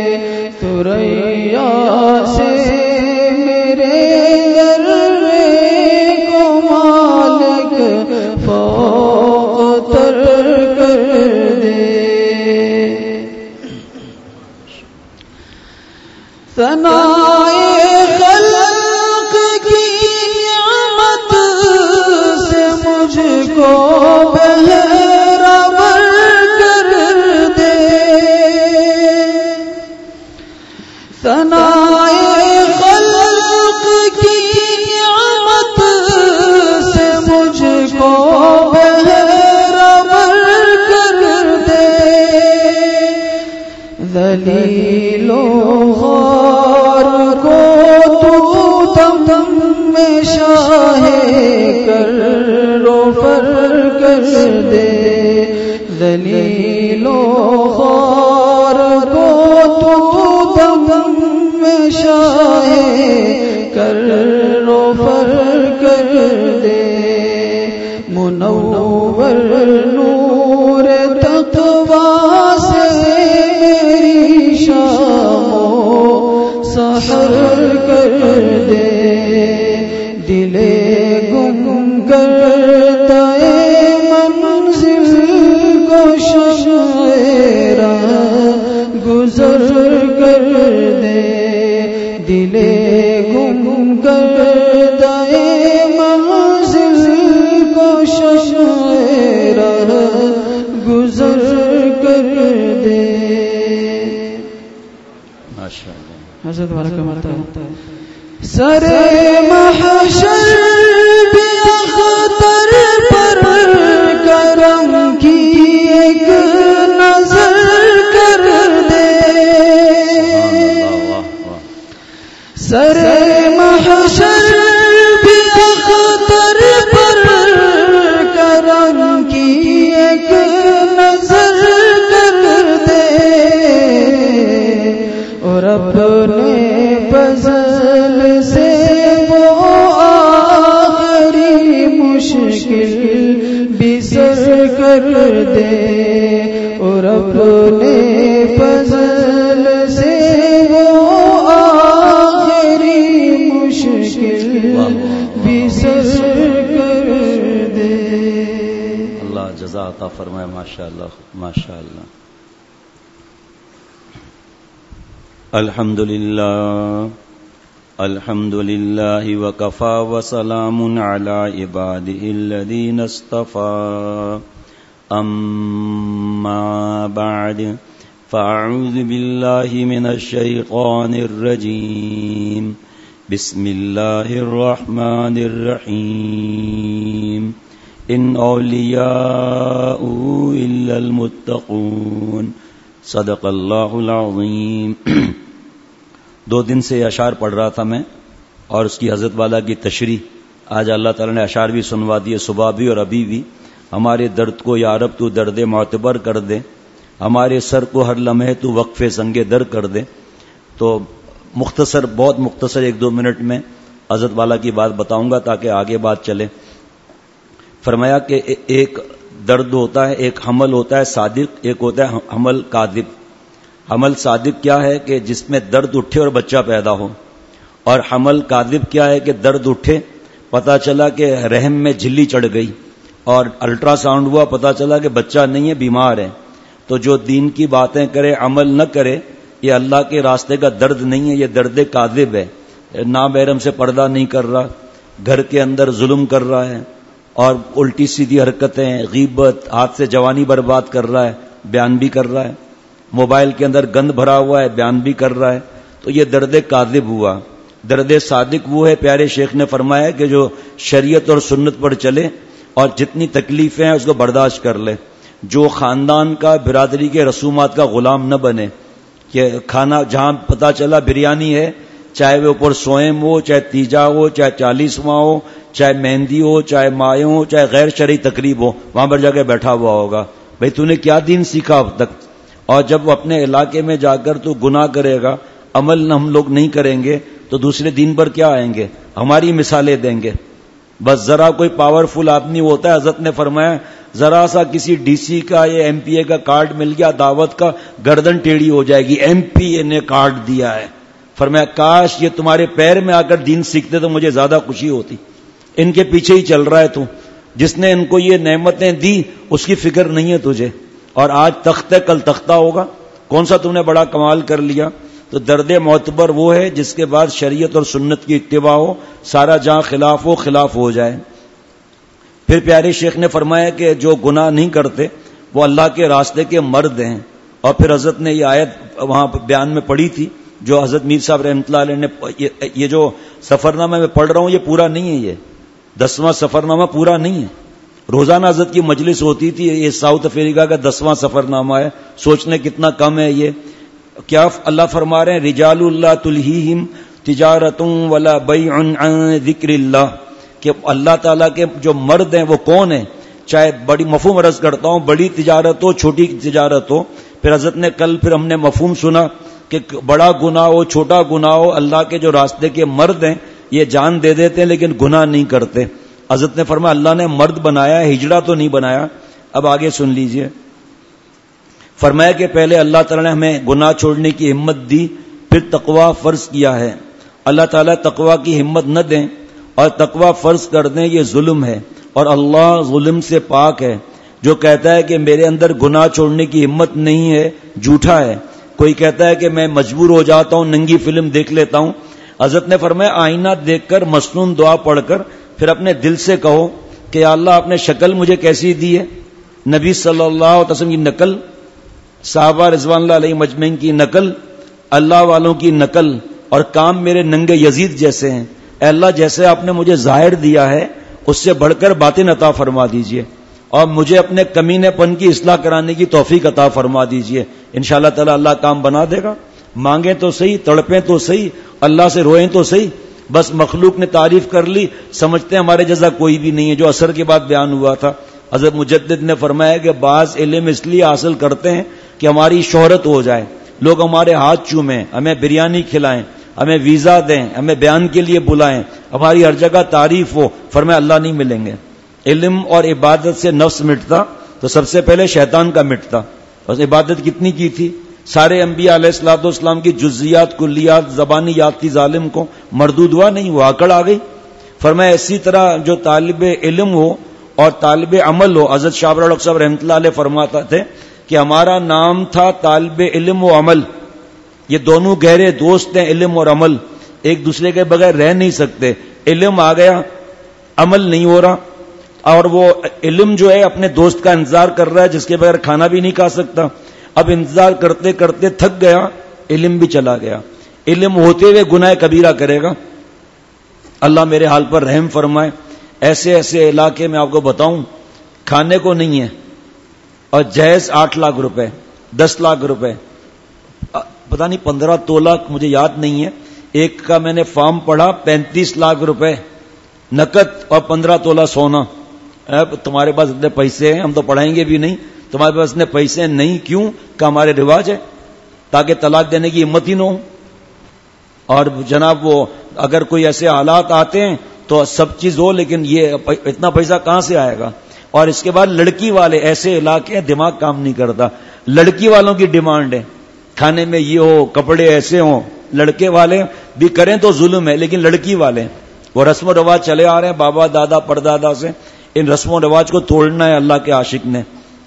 ثریا سے میرے درے کو مالک فوق تر کر دے ثنائے خلق کی نعمت سے مجھ کو بہرور کر دے ثنائے خلق کی نعمت سے مجھ کو بہرور کر دے ذلیل و غار کو تو دم میں شاہ کر رو فر کر دے ذلیل و غار کو تو دم میں شاہ کر رو فر کر دے منور نور تقویٰ سے میری شام و سحر کر دے دل گم کرتا ہے منزل کو شمع گزر کر دے دل گم کرتا ہے منزل کو شمع گزر کر دے حضرت والا کماتا ہے سر محشر بھی اختر پر کرم کی ایک نظر کر دے سر محشر بھی اختر پر کرم کی ایک نظر کر دے اور اپنے فضل سے وہ آخری مشکل بھی سر کر دے اور اپنے فضل سے وہ آخری مشکل بھی سر کر دے اللہ جزا عطا فرمائے ماشاءاللہ ماشاءاللہ الحمد للہ الحمد للہ وکفا وسلام علی عباده الذین اصطفى اما بعد فاعوذ باللہ من الشیطان الرجیم بسم اللہ الرحمن الرحیم ان اولیاء الا المتقون صدق اللہ العظیم. دو دن سے یہ اشعار پڑھ رہا تھا میں اور اس کی حضرت والا کی تشریح. آج اللہ تعالیٰ نے اشعار بھی سنوا دیے صبح بھی اور ابھی بھی. ہمارے درد کو یا رب تو درد معتبر کر دے, ہمارے سر کو ہر لمحے تو وقف سنگ در کر دے. تو مختصر, بہت مختصر ایک دو منٹ میں حضرت والا کی بات بتاؤں گا تاکہ آگے بات چلے. فرمایا کہ ایک درد ہوتا ہے, ایک حمل ہوتا ہے صادق, ایک ہوتا ہے حمل کاذب. حمل صادق کیا ہے کہ جس میں درد اٹھے اور بچہ پیدا ہو, اور حمل کاذب کیا ہے کہ درد اٹھے, پتا چلا کہ رحم میں جھلی چڑھ گئی اور الٹرا ساؤنڈ ہوا, پتا چلا کہ بچہ نہیں ہے, بیمار ہے. تو جو دین کی باتیں کرے عمل نہ کرے, یہ اللہ کے راستے کا درد نہیں ہے, یہ درد کاذب ہے. نامحرم سے پردہ نہیں کر رہا, گھر کے اندر ظلم کر رہا ہے اور الٹی سیدھی حرکتیں, غیبت, ہاتھ سے جوانی برباد کر رہا ہے, بیان بھی کر رہا ہے. موبائل کے اندر گند بھرا ہوا ہے, بیان بھی کر رہا ہے. تو یہ درد کاذب ہوا. درد صادق وہ ہے, پیارے شیخ نے فرمایا کہ جو شریعت اور سنت پر چلے اور جتنی تکلیفیں ہیں اس کو برداشت کر لے. جو خاندان کا, برادری کے رسومات کا غلام نہ بنے کہ کھانا جہاں پتا چلا بریانی ہے, چاہے وہ اوپر سوئم ہو, چاہے تیجا ہو, چاہے چالیسواں ہو, چاہے مہندی ہو, چاہے مائیں ہو, چاہے غیر شرعی تقریب ہو, وہاں پر جا کے بیٹھا ہوا ہوگا. بھئی تو نے کیا دین سیکھا اب تک؟ اور جب وہ اپنے علاقے میں جا کر تو گناہ کرے گا, عمل ہم لوگ نہیں کریں گے, تو دوسرے دین پر کیا آئیں گے؟ ہماری مثالیں دیں گے. بس ذرا کوئی پاورفل آدمی ہوتا ہے, حضرت نے فرمایا ذرا سا کسی ڈی سی کا یا ایم پی اے کا کارڈ مل گیا دعوت کا, گردن ٹیڑھی ہو جائے گی, ایم پی اے نے کارڈ دیا ہے. فرمایا کاش یہ تمہارے پیر میں آ کر دین سیکھتے تو مجھے زیادہ خوشی ہوتی. ان کے پیچھے ہی چل رہا ہے تو, جس نے ان کو یہ نعمتیں دی اس کی فکر نہیں ہے تجھے, اور آج تخت ہے کل تختہ ہوگا. کون سا تم نے بڑا کمال کر لیا؟ تو درد معتبر وہ ہے جس کے بعد شریعت اور سنت کی اتباع ہو, سارا جہاں خلاف ہو خلاف ہو جائے. پھر پیارے شیخ نے فرمایا کہ جو گناہ نہیں کرتے وہ اللہ کے راستے کے مرد ہیں. اور پھر حضرت نے یہ آیت وہاں بیان میں پڑھی تھی جو حضرت میر صاحب رحمۃ اللہ علیہ نے, یہ جو سفرنامہ میں پڑھ رہا ہوں یہ پورا نہیں ہے, یہ دسواں سفرنامہ پورا نہیں ہے. روزانہ حضرت کی مجلس ہوتی تھی, یہ ساؤتھ افریقہ کا دسواں سفرنامہ ہے. سوچنے کتنا کم ہے یہ. کیا اللہ فرما رہے ہیں, رجال اللہ تلہیہم تجارتوں ولا بیع عن ذکر اللہ, کہ اللہ تعالیٰ کے جو مرد ہیں وہ کون ہیں, چاہے بڑی مفہوم عرض کرتا ہوں, بڑی تجارت ہو چھوٹی تجارت ہو. پھر حضرت نے کل پھر ہم نے مفہوم سنا کہ بڑا گناہ ہو چھوٹا گناہ ہو, اللہ کے جو راستے کے مرد ہیں یہ جان دے دیتے ہیں لیکن گناہ نہیں کرتے. حضرت نے فرمایا اللہ نے مرد بنایا ہے, ہجڑا تو نہیں بنایا. اب آگے سن لیجئے. فرمایا کہ پہلے اللہ تعالیٰ نے ہمیں گناہ چھوڑنے کی ہمت دی, پھر تقوی فرض کیا ہے. اللہ تعالیٰ تقوی کی ہمت نہ دیں اور تقوی فرض کر دیں, یہ ظلم ہے, اور اللہ ظلم سے پاک ہے. جو کہتا ہے کہ میرے اندر گناہ چھوڑنے کی ہمت نہیں ہے, جھوٹا ہے. کوئی کہتا ہے کہ میں مجبور ہو جاتا ہوں, ننگی فلم دیکھ لیتا ہوں. حضرت نے فرمایا آئینہ دیکھ کر مسنون دعا پڑھ کر پھر اپنے دل سے کہو کہ یا اللہ آپ نے شکل مجھے کیسی دی ہے, نبی صلی اللہ علیہ وسلم کی نقل, صحابہ رضوان اللہ علیہ مجمعین کی نقل, اللہ والوں کی نقل, اور کام میرے ننگے یزید جیسے ہیں. اے اللہ جیسے آپ نے مجھے ظاہر دیا ہے اس سے بڑھ کر باطن عطا فرما دیجئے, اور مجھے اپنے کمینے پن کی اصلاح کرانے کی توفیق عطا فرما دیجئے. انشاءاللہ تعالی اللہ کام بنا دے گا. مانگیں تو صحیح, تڑپیں تو صحیح, اللہ سے روئیں تو صحیح. بس مخلوق نے تعریف کر لی, سمجھتے ہیں ہمارے جیسا کوئی بھی نہیں ہے. جو اثر کے بعد بیان ہوا تھا, حضرت مجدد نے فرمایا کہ بعض علم اس لیے حاصل کرتے ہیں کہ ہماری شہرت ہو جائے, لوگ ہمارے ہاتھ چومیں, ہمیں بریانی کھلائیں, ہمیں ویزا دیں, ہمیں بیان کے لیے بلائیں, ہماری ہر جگہ تعریف ہو. فرمایا اللہ نہیں ملیں گے. علم اور عبادت سے نفس مٹتا تو سب سے پہلے شیطان کا مٹتا. بس عبادت کتنی کی تھی, سارے انبیاء علیہ الصلوۃ والسلام کی جزیات کلیات زبانی یاد تھی ظالم کو, مردود ہوا نہیں, وہ آکڑ آ گئی. فرمایا اسی طرح جو طالب علم ہو اور طالب عمل ہو, حضرت شاہ ابراہیم صاحب رحمۃ اللہ علیہ فرماتا تھے کہ ہمارا نام تھا طالب علم و عمل. یہ دونوں گہرے دوست ہیں, علم اور عمل, ایک دوسرے کے بغیر رہ نہیں سکتے. علم آ گیا, عمل نہیں ہو رہا, اور وہ علم جو ہے اپنے دوست کا انتظار کر رہا ہے جس کے بغیر کھانا بھی نہیں کھا سکتا. اب انتظار کرتے کرتے تھک گیا, علم بھی چلا گیا. علم ہوتے ہوئے گناہ کبیرہ کرے گا. اللہ میرے حال پر رحم فرمائے. ایسے ایسے علاقے میں آپ کو بتاؤں کھانے کو نہیں ہے، اور جہیز آٹھ لاکھ روپے، دس لاکھ روپے، پتہ نہیں پندرہ تولہ مجھے یاد نہیں ہے، ایک کا میں نے فارم پڑھا پینتیس لاکھ روپے نقد اور پندرہ تولہ سونا. تمہارے پاس اتنے پیسے ہیں، ہم تو پڑھائیں گے بھی نہیں، تمہارے پاس اتنے پیسے نہیں، کیوں کہ ہمارے رواج ہے تاکہ طلاق دینے کی ہمت ہی نہ ہو. اور جناب وہ اگر کوئی ایسے حالات آتے ہیں تو سب چیز ہو، لیکن یہ اتنا پیسہ کہاں سے آئے گا. اور اس کے بعد لڑکی والے ایسے علاقے ہیں دماغ کام نہیں کرتا، لڑکی والوں کی ڈیمانڈ ہے کھانے میں یہ ہو، کپڑے ایسے ہوں. لڑکے والے بھی کریں تو ظلم ہے، لیکن لڑکی والے وہ رسم و رواج چلے آ رہے ہیں بابا دادا پردادا سے، ان رسم و رواج کو توڑنا ہے اللہ کے عاشق نے.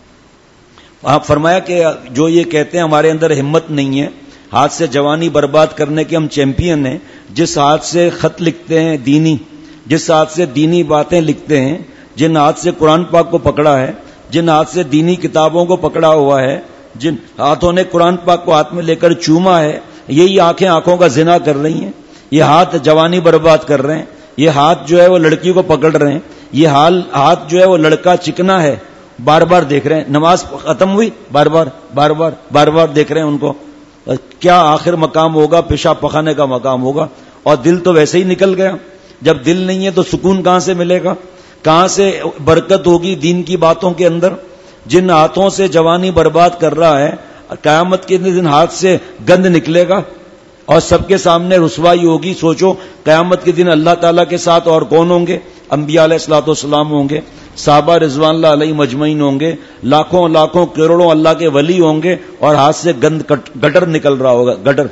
آپ فرمایا کہ جو یہ کہتے ہیں ہمارے اندر ہمت نہیں ہے، ہاتھ سے جوانی برباد کرنے کے ہم چیمپئن ہیں، جس ہاتھ سے خط لکھتے ہیں دینی، جس ہاتھ سے دینی باتیں لکھتے ہیں، جن ہاتھ سے قرآن پاک کو پکڑا ہے، جن ہاتھ سے دینی کتابوں کو پکڑا ہوا ہے، جن ہاتھوں نے قرآن پاک کو ہاتھ میں لے کر چوما ہے، یہی آنکھیں آنکھوں کا زنا کر رہی ہیں. یہ ہاتھ جوانی برباد کر رہے ہیں، یہ ہاتھ جو ہے وہ لڑکی کو پکڑ رہے ہیں، یہ حال ہاتھ جو ہے وہ لڑکا چکنا ہے، بار بار دیکھ رہے ہیں، نماز ختم ہوئی بار بار بار بار بار بار دیکھ رہے ہیں ان کو. کیا آخر مقام ہوگا؟ پیشاب پخانے کا مقام ہوگا. اور دل تو ویسے ہی نکل گیا. جب دل نہیں ہے تو سکون کہاں سے ملے گا؟ کہاں سے برکت ہوگی دین کی باتوں کے اندر؟ جن ہاتھوں سے جوانی برباد کر رہا ہے، قیامت کے دن ہاتھ سے گند نکلے گا اور سب کے سامنے رسوائی ہوگی. سوچو قیامت کے دن اللہ تعالیٰ کے ساتھ اور کون ہوں گے؟ انبیاء علیہ الصلوۃ والسلام ہوں گے، صحابہ رضوان اللہ علیہ مجمعین ہوں گے، لاکھوں لاکھوں کروڑوں اللہ کے ولی ہوں گے، اور ہاتھ سے گند گٹر نکل رہا ہوگا، گٹر.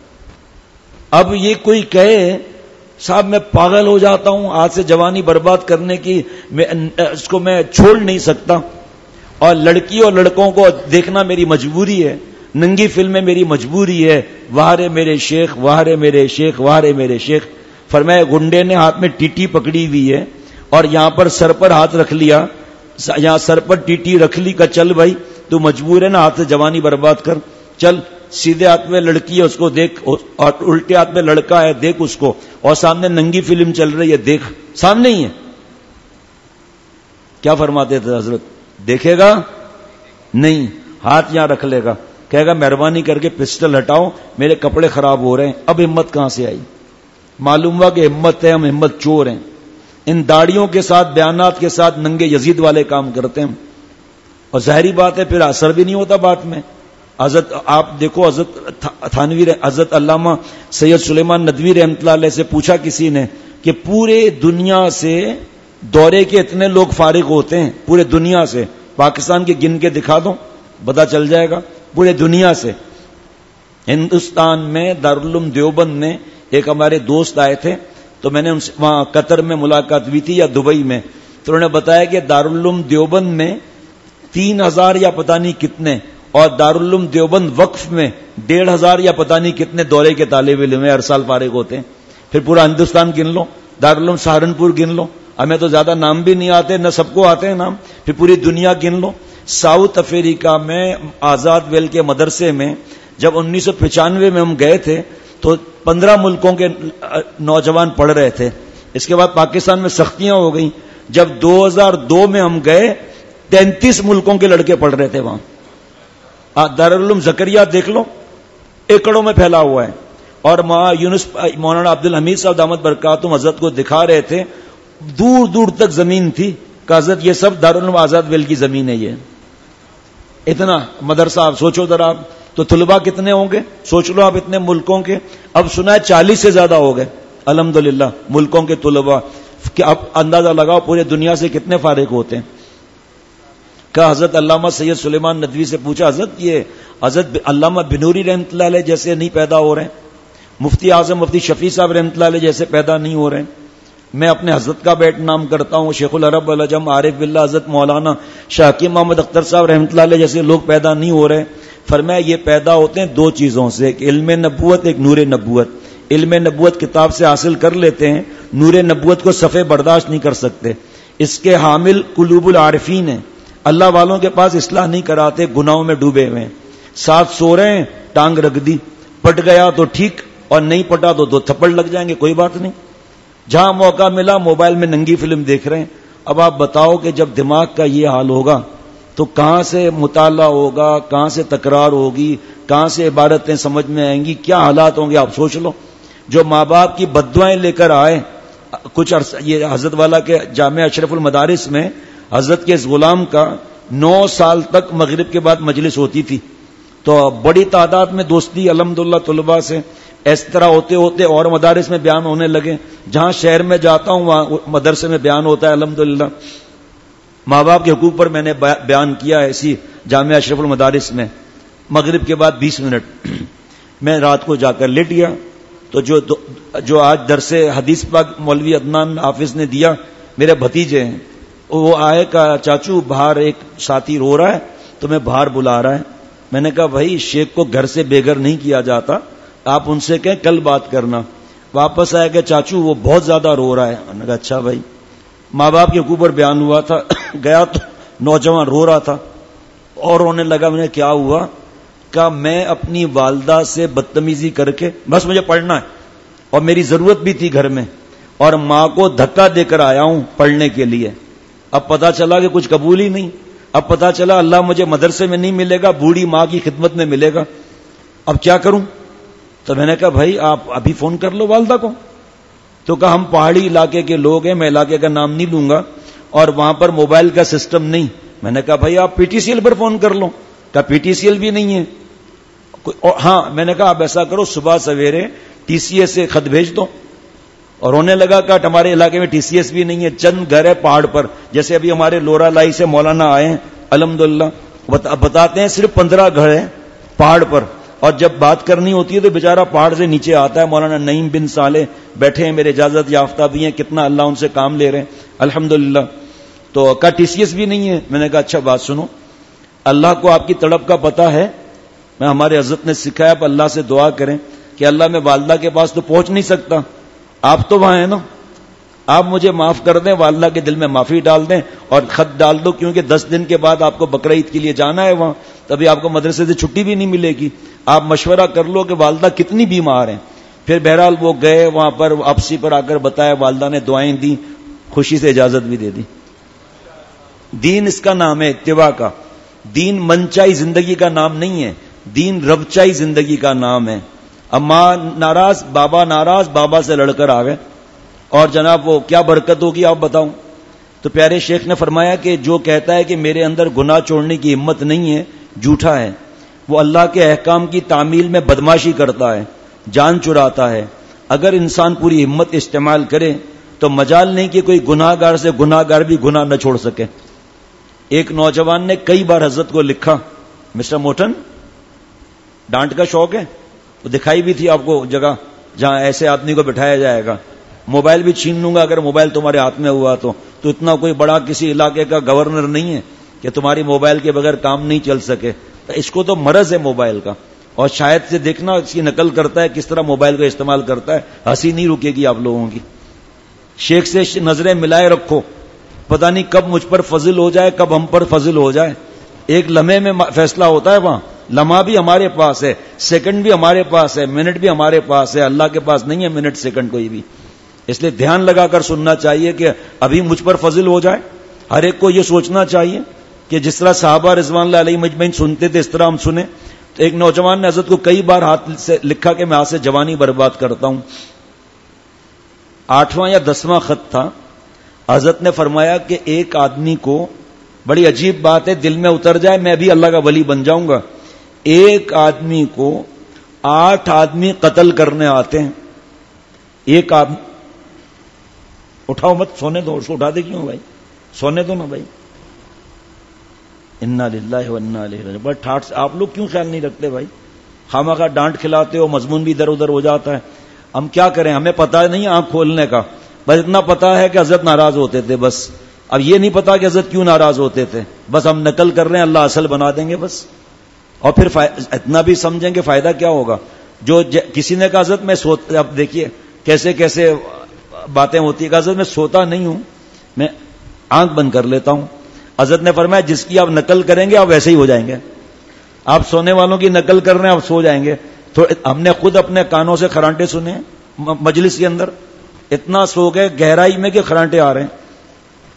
اب یہ کوئی کہے صاحب میں پاگل ہو جاتا ہوں ہاتھ سے جوانی برباد کرنے کی، میں اس کو میں چھوڑ نہیں سکتا، اور لڑکی اور لڑکوں کو دیکھنا میری مجبوری ہے، ننگی فلمیں میری مجبوری ہے. واہ رے میرے شیخ، واہ رے میرے شیخ، واہ رے میرے شیخ. فرمایا گنڈے نے ہاتھ میں ٹیٹی پکڑی ہوئی ہے اور یہاں پر سر پر ہاتھ رکھ لیا، یہاں سر پر ٹیٹی رکھ لی کا چل بھائی تو مجبور ہے نا ہاتھ سے جوانی برباد کر. چل سیدھے ہاتھ میں لڑکی ہے اس کو دیکھ، اور الٹے ہاتھ میں لڑکا ہے دیکھ اس کو، اور سامنے ننگی فلم چل رہی ہے دیکھ، سامنے ہی ہے. کیا فرماتے تھے حضرت؟ دیکھے گا نہیں، ہاتھ یہاں رکھ لے گا، کہے گا مہربانی کر کے پسٹل ہٹاؤ میرے کپڑے خراب ہو رہے ہیں. اب ہمت کہاں سے آئی؟ معلوم ہوا کہ ہمت ہے، ہم ہمت چور ہیں. ان داڑیوں کے ساتھ بیانات کے ساتھ ننگے یزید والے کام کرتے ہیں، اور ظاہری بات ہے پھر اثر بھی نہیں ہوتا بات میں. حضرت آپ دیکھو، حضرت تھانوی حضرت علامہ سید سلیمان ندوی رحمۃ اللہ علیہ سے پوچھا کسی نے کہ پورے دنیا سے دورے کے اتنے لوگ فارغ ہوتے ہیں، پورے دنیا سے، پاکستان کے گن کے دکھا دو پتا چل جائے گا. پورے دنیا سے ہندوستان میں دارالعلوم دیوبند میں ایک ہمارے دوست آئے تھے، تو میں نے ان سے وہاں قطر میں ملاقات ہوئی تھی یا دبئی میں، تو انہوں نے بتایا کہ دارالعلوم دیوبند میں تین ہزار یا پتہ نہیں کتنے، اور دارالعلوم دیوبند وقف میں ڈیڑھ ہزار یا پتہ نہیں کتنے دورے کے طالب علم ہر سال فارغ ہوتے ہیں. پھر پورا ہندوستان گن لو، دارالعلوم سہارنپور گن لو، ہمیں تو زیادہ نام بھی نہیں آتے، نہ سب کو آتے ہیں نام. پھر پوری دنیا گن لو. ساؤتھ افریقہ میں آزاد ویل کے مدرسے میں جب انیس سو پچانوے میں ہم گئے تھے تو پندرہ ملکوں کے نوجوان پڑھ رہے تھے. اس کے بعد پاکستان میں سختیاں ہو گئیں. جب دو ہزار دو میں ہم گئے تینتیس ملکوں کے لڑکے پڑھ رہے تھے وہاں. دارالعلوم زکریہ دیکھ لو، ایکڑوں میں پھیلا ہوا ہے. اور یونس مولانا عبد الحمید صاحب دامت برکاتہم حضرت کو دکھا رہے تھے، دور دور تک زمین تھی کہ حضرت یہ سب دارالعلوم آزاد ویل کی زمین ہے. یہ اتنا مدرسہ آپ سوچو ذرا، آپ تو طلباء کتنے ہوں گے سوچ لو آپ، اتنے ملکوں کے. اب سنا ہے چالیس سے زیادہ ہو گئے الحمدللہ ملکوں کے طلباء. کہ اب اندازہ لگاؤ پورے دنیا سے کتنے فارغ ہوتے ہیں. کہ حضرت علامہ سید سلیمان ندوی سے پوچھا، حضرت یہ حضرت علامہ بنوری رحمۃ اللہ علیہ جیسے نہیں پیدا ہو رہے ہیں، مفتی اعظم مفتی شفیع صاحب رحمۃ اللہ علیہ جیسے پیدا نہیں ہو رہے ہیں. میں اپنے حضرت کا بیٹ نام کرتا ہوں، شیخ العرب العجم عارف باللہ حضرت مولانا شاہ حکیم محمد اختر صاحب رحمۃ اللہ علیہ جیسے لوگ پیدا نہیں ہو رہے. فرمایا یہ پیدا ہوتے ہیں دو چیزوں سے، ایک علم نبوت، ایک نور نبوت. علم نبوت کتاب سے حاصل کر لیتے ہیں، نور نبوت کو صفحے برداشت نہیں کر سکتے. اس کے حامل قلوب العارفین ہیں، اللہ والوں کے پاس اصلاح نہیں کراتے، گناہوں میں ڈوبے ہوئے ہیں. ساتھ سو رہے ہیں، ٹانگ رکھ دی، پٹ گیا تو ٹھیک، اور نہیں پٹا تو دو تھپڑ لگ جائیں گے، کوئی بات نہیں. جہاں موقع ملا موبائل میں ننگی فلم دیکھ رہے ہیں. اب آپ بتاؤ کہ جب دماغ کا یہ حال ہوگا تو کہاں سے مطالعہ ہوگا, کہاں سے تکرار ہوگی, کہاں سے عبارتیں سمجھ میں آئیں گی, کیا حالات ہوں گے آپ سوچ لو. جو ماں باپ کی بددعائیں لے کر آئے, کچھ عرصہ یہ حضرت والا کے جامع اشرف المدارس میں حضرت کے اس غلام کا نو سال تک مغرب کے بعد مجلس ہوتی تھی, تو بڑی تعداد میں دوستی الحمدللہ طلباء سے اس طرح ہوتے ہوتے اور مدارس میں بیان ہونے لگے. جہاں شہر میں جاتا ہوں وہاں مدرسے میں بیان ہوتا ہے الحمدللہ. ماں باپ کے حقوق پر میں نے بیان کیا ہے اسی جامعہ اشرف المدارس میں. مغرب کے بعد بیس منٹ میں رات کو جا کر لیٹ گیا, تو جو جو آج درس حدیث پاک مولوی عدنان حافظ نے دیا, میرے بھتیجے ہیں, وہ آئے کہا چاچو باہر ایک ساتھی رو رہا ہے تو میں باہر بلا رہا ہے. میں نے کہا بھائی شیخ کو گھر سے بے گھر نہیں کیا جاتا, آپ ان سے کہیں کل بات کرنا. واپس آیا کہ چاچو وہ بہت زیادہ رو رہا ہے. میں نے کہا اچھا بھائی. ماں باپ کے حقوق پر بیان ہوا تھا, گیا تو نوجوان رو رہا تھا اور رونے لگا. میں نے کیا ہوا؟ کہ میں اپنی والدہ سے بدتمیزی کر کے, بس مجھے پڑھنا ہے اور میری ضرورت بھی تھی گھر میں, اور ماں کو دھکا دے کر آیا ہوں پڑھنے کے لیے. اب پتا چلا کہ کچھ قبول ہی نہیں. اب پتا چلا اللہ مجھے مدرسے میں نہیں ملے گا, بوڑھی ماں کی خدمت میں ملے گا. اب کیا کروں؟ تو میں نے کہا بھائی آپ ابھی فون کر لو والدہ کو. تو کہا ہم پہاڑی علاقے کے لوگ ہیں, میں علاقے کا نام نہیں لوں گا, اور وہاں پر موبائل کا سسٹم نہیں. میں نے کہا بھائی آپ پی ٹی سی ایل پر فون کر لو. کہا پی ٹی سی ایل بھی نہیں ہے. ہاں میں نے کہا آپ ایسا کرو صبح سویرے ٹی سی ایس سے خط بھیج دو. اور ہونے لگا کہ ہمارے علاقے میں ٹی سی ایس بھی نہیں ہے, چند گھر ہے پہاڑ پر, جیسے ابھی ہمارے لورا لائی سے مولانا آئے ہیں الحمدللہ, بتاتے ہیں صرف پندرہ گھر ہیں پہاڑ پر, اور جب بات کرنی ہوتی ہے تو بیچارہ پہاڑ سے نیچے آتا ہے. مولانا نعیم بن صالح بیٹھے ہیں, میرے اجازت یافتہ بھی ہیں, کتنا اللہ ان سے کام لے رہے ہیں الحمدللہ. تو کا ٹی سی ایس بھی نہیں ہے. میں نے کہا اچھا بات سنو, اللہ کو آپ کی تڑپ کا پتہ ہے, میں ہمارے حضرت نے سکھایا آپ اللہ سے دعا کریں کہ اللہ میں والدہ کے پاس تو پہنچ نہیں سکتا, آپ تو وہاں ہیں نا, آپ مجھے معاف کر دیں, والدہ کے دل میں معافی ڈال دیں اور خط ڈال دو, کیونکہ دس دن کے بعد آپ کو بقرعید کے لیے جانا ہے وہاں, تبھی آپ کو مدرسے سے چھٹی بھی نہیں ملے گی. آپ مشورہ کر لو کہ والدہ کتنی بیمار ہیں. پھر بہرحال وہ گئے وہاں پر, واپسی پر آ کر بتایا, والدہ نے دعائیں دی, خوشی سے اجازت بھی دے دی. دین اس کا نام ہے اتباع کا. دین منچائی زندگی کا نام نہیں ہے, دین ربچائی زندگی کا نام ہے. اب ماں ناراض, بابا ناراض, بابا سے لڑ کر آ گئے, اور جناب وہ کیا برکت ہوگی آپ بتاؤں. تو پیارے شیخ نے فرمایا کہ جو کہتا ہے کہ میرے اندر گناہ چھوڑنے کی ہمت نہیں ہے, جھوٹا ہے. وہ اللہ کے احکام کی تعمیل میں بدماشی کرتا ہے, جان چراتا ہے. اگر انسان پوری ہمت استعمال کرے تو مجال نہیں کہ کوئی گناہ گار سے گناہ گار بھی گناہ نہ چھوڑ سکے. ایک نوجوان نے کئی بار حضرت کو لکھا, مسٹر موٹن ڈانٹ کا شوق ہے, وہ دکھائی بھی تھی آپ کو جگہ جہاں ایسے آدمی کو بٹھایا جائے گا, موبائل بھی چھین لوں گا اگر موبائل تمہارے ہاتھ میں ہوا تو تو اتنا کوئی بڑا کسی علاقے کا گورنر نہیں ہے کہ تمہاری موبائل کے بغیر کام نہیں چل سکے. اس کو تو مرض ہے موبائل کا, اور شاید سے دیکھنا اس کی نقل کرتا ہے کس طرح موبائل کا استعمال کرتا ہے, ہنسی نہیں رکے گی آپ لوگوں کی. شیخ سے نظریں ملائے رکھو, پتہ نہیں کب مجھ پر فضل ہو جائے, کب ہم پر فضل ہو جائے. ایک لمحے میں فیصلہ ہوتا ہے وہاں, لمحہ بھی ہمارے پاس ہے, سیکنڈ بھی ہمارے پاس ہے, منٹ بھی ہمارے پاس ہے. اللہ کے پاس نہیں ہے منٹ سیکنڈ کوئی بھی. اس لیے دھیان لگا کر سننا چاہیے کہ ابھی مجھ پر فضل ہو جائے. ہر ایک کو یہ سوچنا چاہیے کہ جس طرح صحابہ رضوان اللہ علیہ مجمعین سنتے تھے اس طرح ہم سنیں. تو ایک نوجوان نے حضرت کو کئی بار ہاتھ سے لکھا کہ میں ہاتھ سے جوانی برباد کرتا ہوں. آٹھواں یا دسواں خط تھا. حضرت نے فرمایا کہ ایک آدمی کو, بڑی عجیب بات ہے, دل میں اتر جائے میں بھی اللہ کا ولی بن جاؤں گا. ایک آدمی کو آٹھ آدمی قتل کرنے آتے ہیں. ایک آدمی, اٹھاؤ مت, سونے دو, اس کو اٹھا دے کیوں بھائی, سونے دو نا بھائی. انا للہ و انا الیہ راجعون. بٹ ٹھاٹ سے آپ لوگ کیوں خیال نہیں رکھتے بھائی, خامخواہ ڈانٹ کھلاتے ہو, مضمون بھی ادھر ادھر ہو جاتا ہے. ہم کیا کریں, ہمیں پتہ نہیں آنکھ کھولنے کا, بس اتنا پتا ہے کہ حضرت ناراض ہوتے تھے بس. اب یہ نہیں پتا کہ حضرت کیوں ناراض ہوتے تھے, بس ہم نقل کر رہے ہیں, اللہ اصل بنا دیں گے بس. اور پھر اتنا بھی سمجھیں کہ فائدہ کیا ہوگا. جو کسی نے کہا حضرت میں سوتا, اب دیکھیے کیسے کیسے باتیں ہوتی ہے. حضرت میں سوتا نہیں ہوں, میں آنکھ بند کر لیتا ہوں. حضرت نے فرمایا جس کی آپ نقل کریں گے آپ ویسے ہی ہو جائیں گے. آپ سونے والوں کی نقل کر رہے ہیں آپ سو جائیں گے. تو ہم نے خود اپنے کانوں سے خرانٹے سنے مجلس کے اندر, اتنا سو گئے گہرائی میں کہ خرانٹے آ رہے ہیں.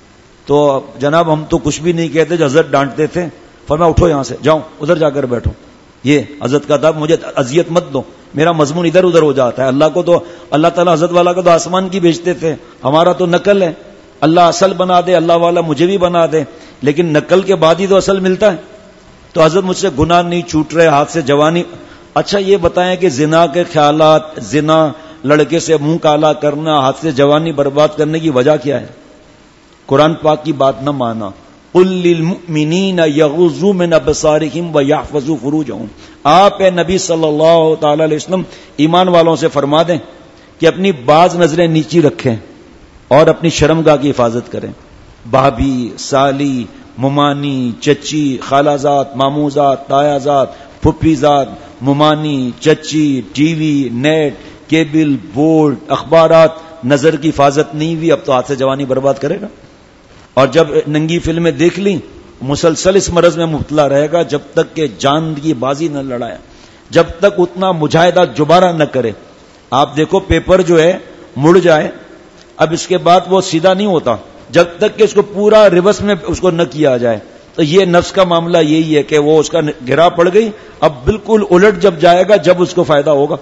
تو جناب ہم تو کچھ بھی نہیں کہتے، جو حضرت ڈانٹتے تھے، فرمایا اٹھو یہاں سے، جاؤ ادھر جا کر بیٹھو، یہ حضرت کا تھا، مجھے اذیت مت دو، میرا مضمون ادھر ادھر ہو جاتا ہے. اللہ کو تو اللہ تعالیٰ حضرت والا کو تو آسمان کی بھیجتے تھے، ہمارا تو نقل ہے. اللہ اصل بنا دے، اللہ والا مجھے بھی بنا دے، لیکن نقل کے بعد ہی تو اصل ملتا ہے. تو حضرت مجھ سے گناہ نہیں چھوٹ رہے، ہاتھ سے جوانی. اچھا یہ بتائیں کہ زنا کے خیالات، زنا، لڑکے سے منہ کالا کرنا، ہاتھ سے جوانی برباد کرنے کی وجہ کیا ہے؟ قرآن پاک کی بات نہ مانا. قل للمؤمنین یغضوا من ابصارہم ویحفظوا فروجہم. آپ اے نبی صلی اللہ تعالی علیہ وسلم ایمان والوں سے فرما دیں کہ اپنی بعض نظریں نیچی رکھیں اور اپنی شرمگاہ کی حفاظت کریں. بھابھی، سالی، ممانی، چچی، خالہ زاد، ماموں زاد، تایا زاد، پھپھی زاد، ممانی، چچی، T V, net, cable, board, اخبارات، نظر کی حفاظت نہیں ہوئی، اب تو ہاتھ سے جوانی برباد کرے گا. اور جب ننگی فلمیں دیکھ لیں مسلسل اس مرض میں مبتلا رہے گا جب تک کہ جان کی بازی نہ لڑائے، جب تک اتنا مجاہدہ دوبارہ نہ کرے. آپ دیکھو پیپر جو ہے مڑ جائے، اب اس کے بعد وہ سیدھا نہیں ہوتا جب تک کہ اس کو پورا ریورس میں اس کو نہ کیا جائے. تو یہ نفس کا معاملہ یہی ہے کہ وہ اس کا گرا پڑ گئی، اب بالکل الٹ جب جائے گا جب اس کو فائدہ ہوگا.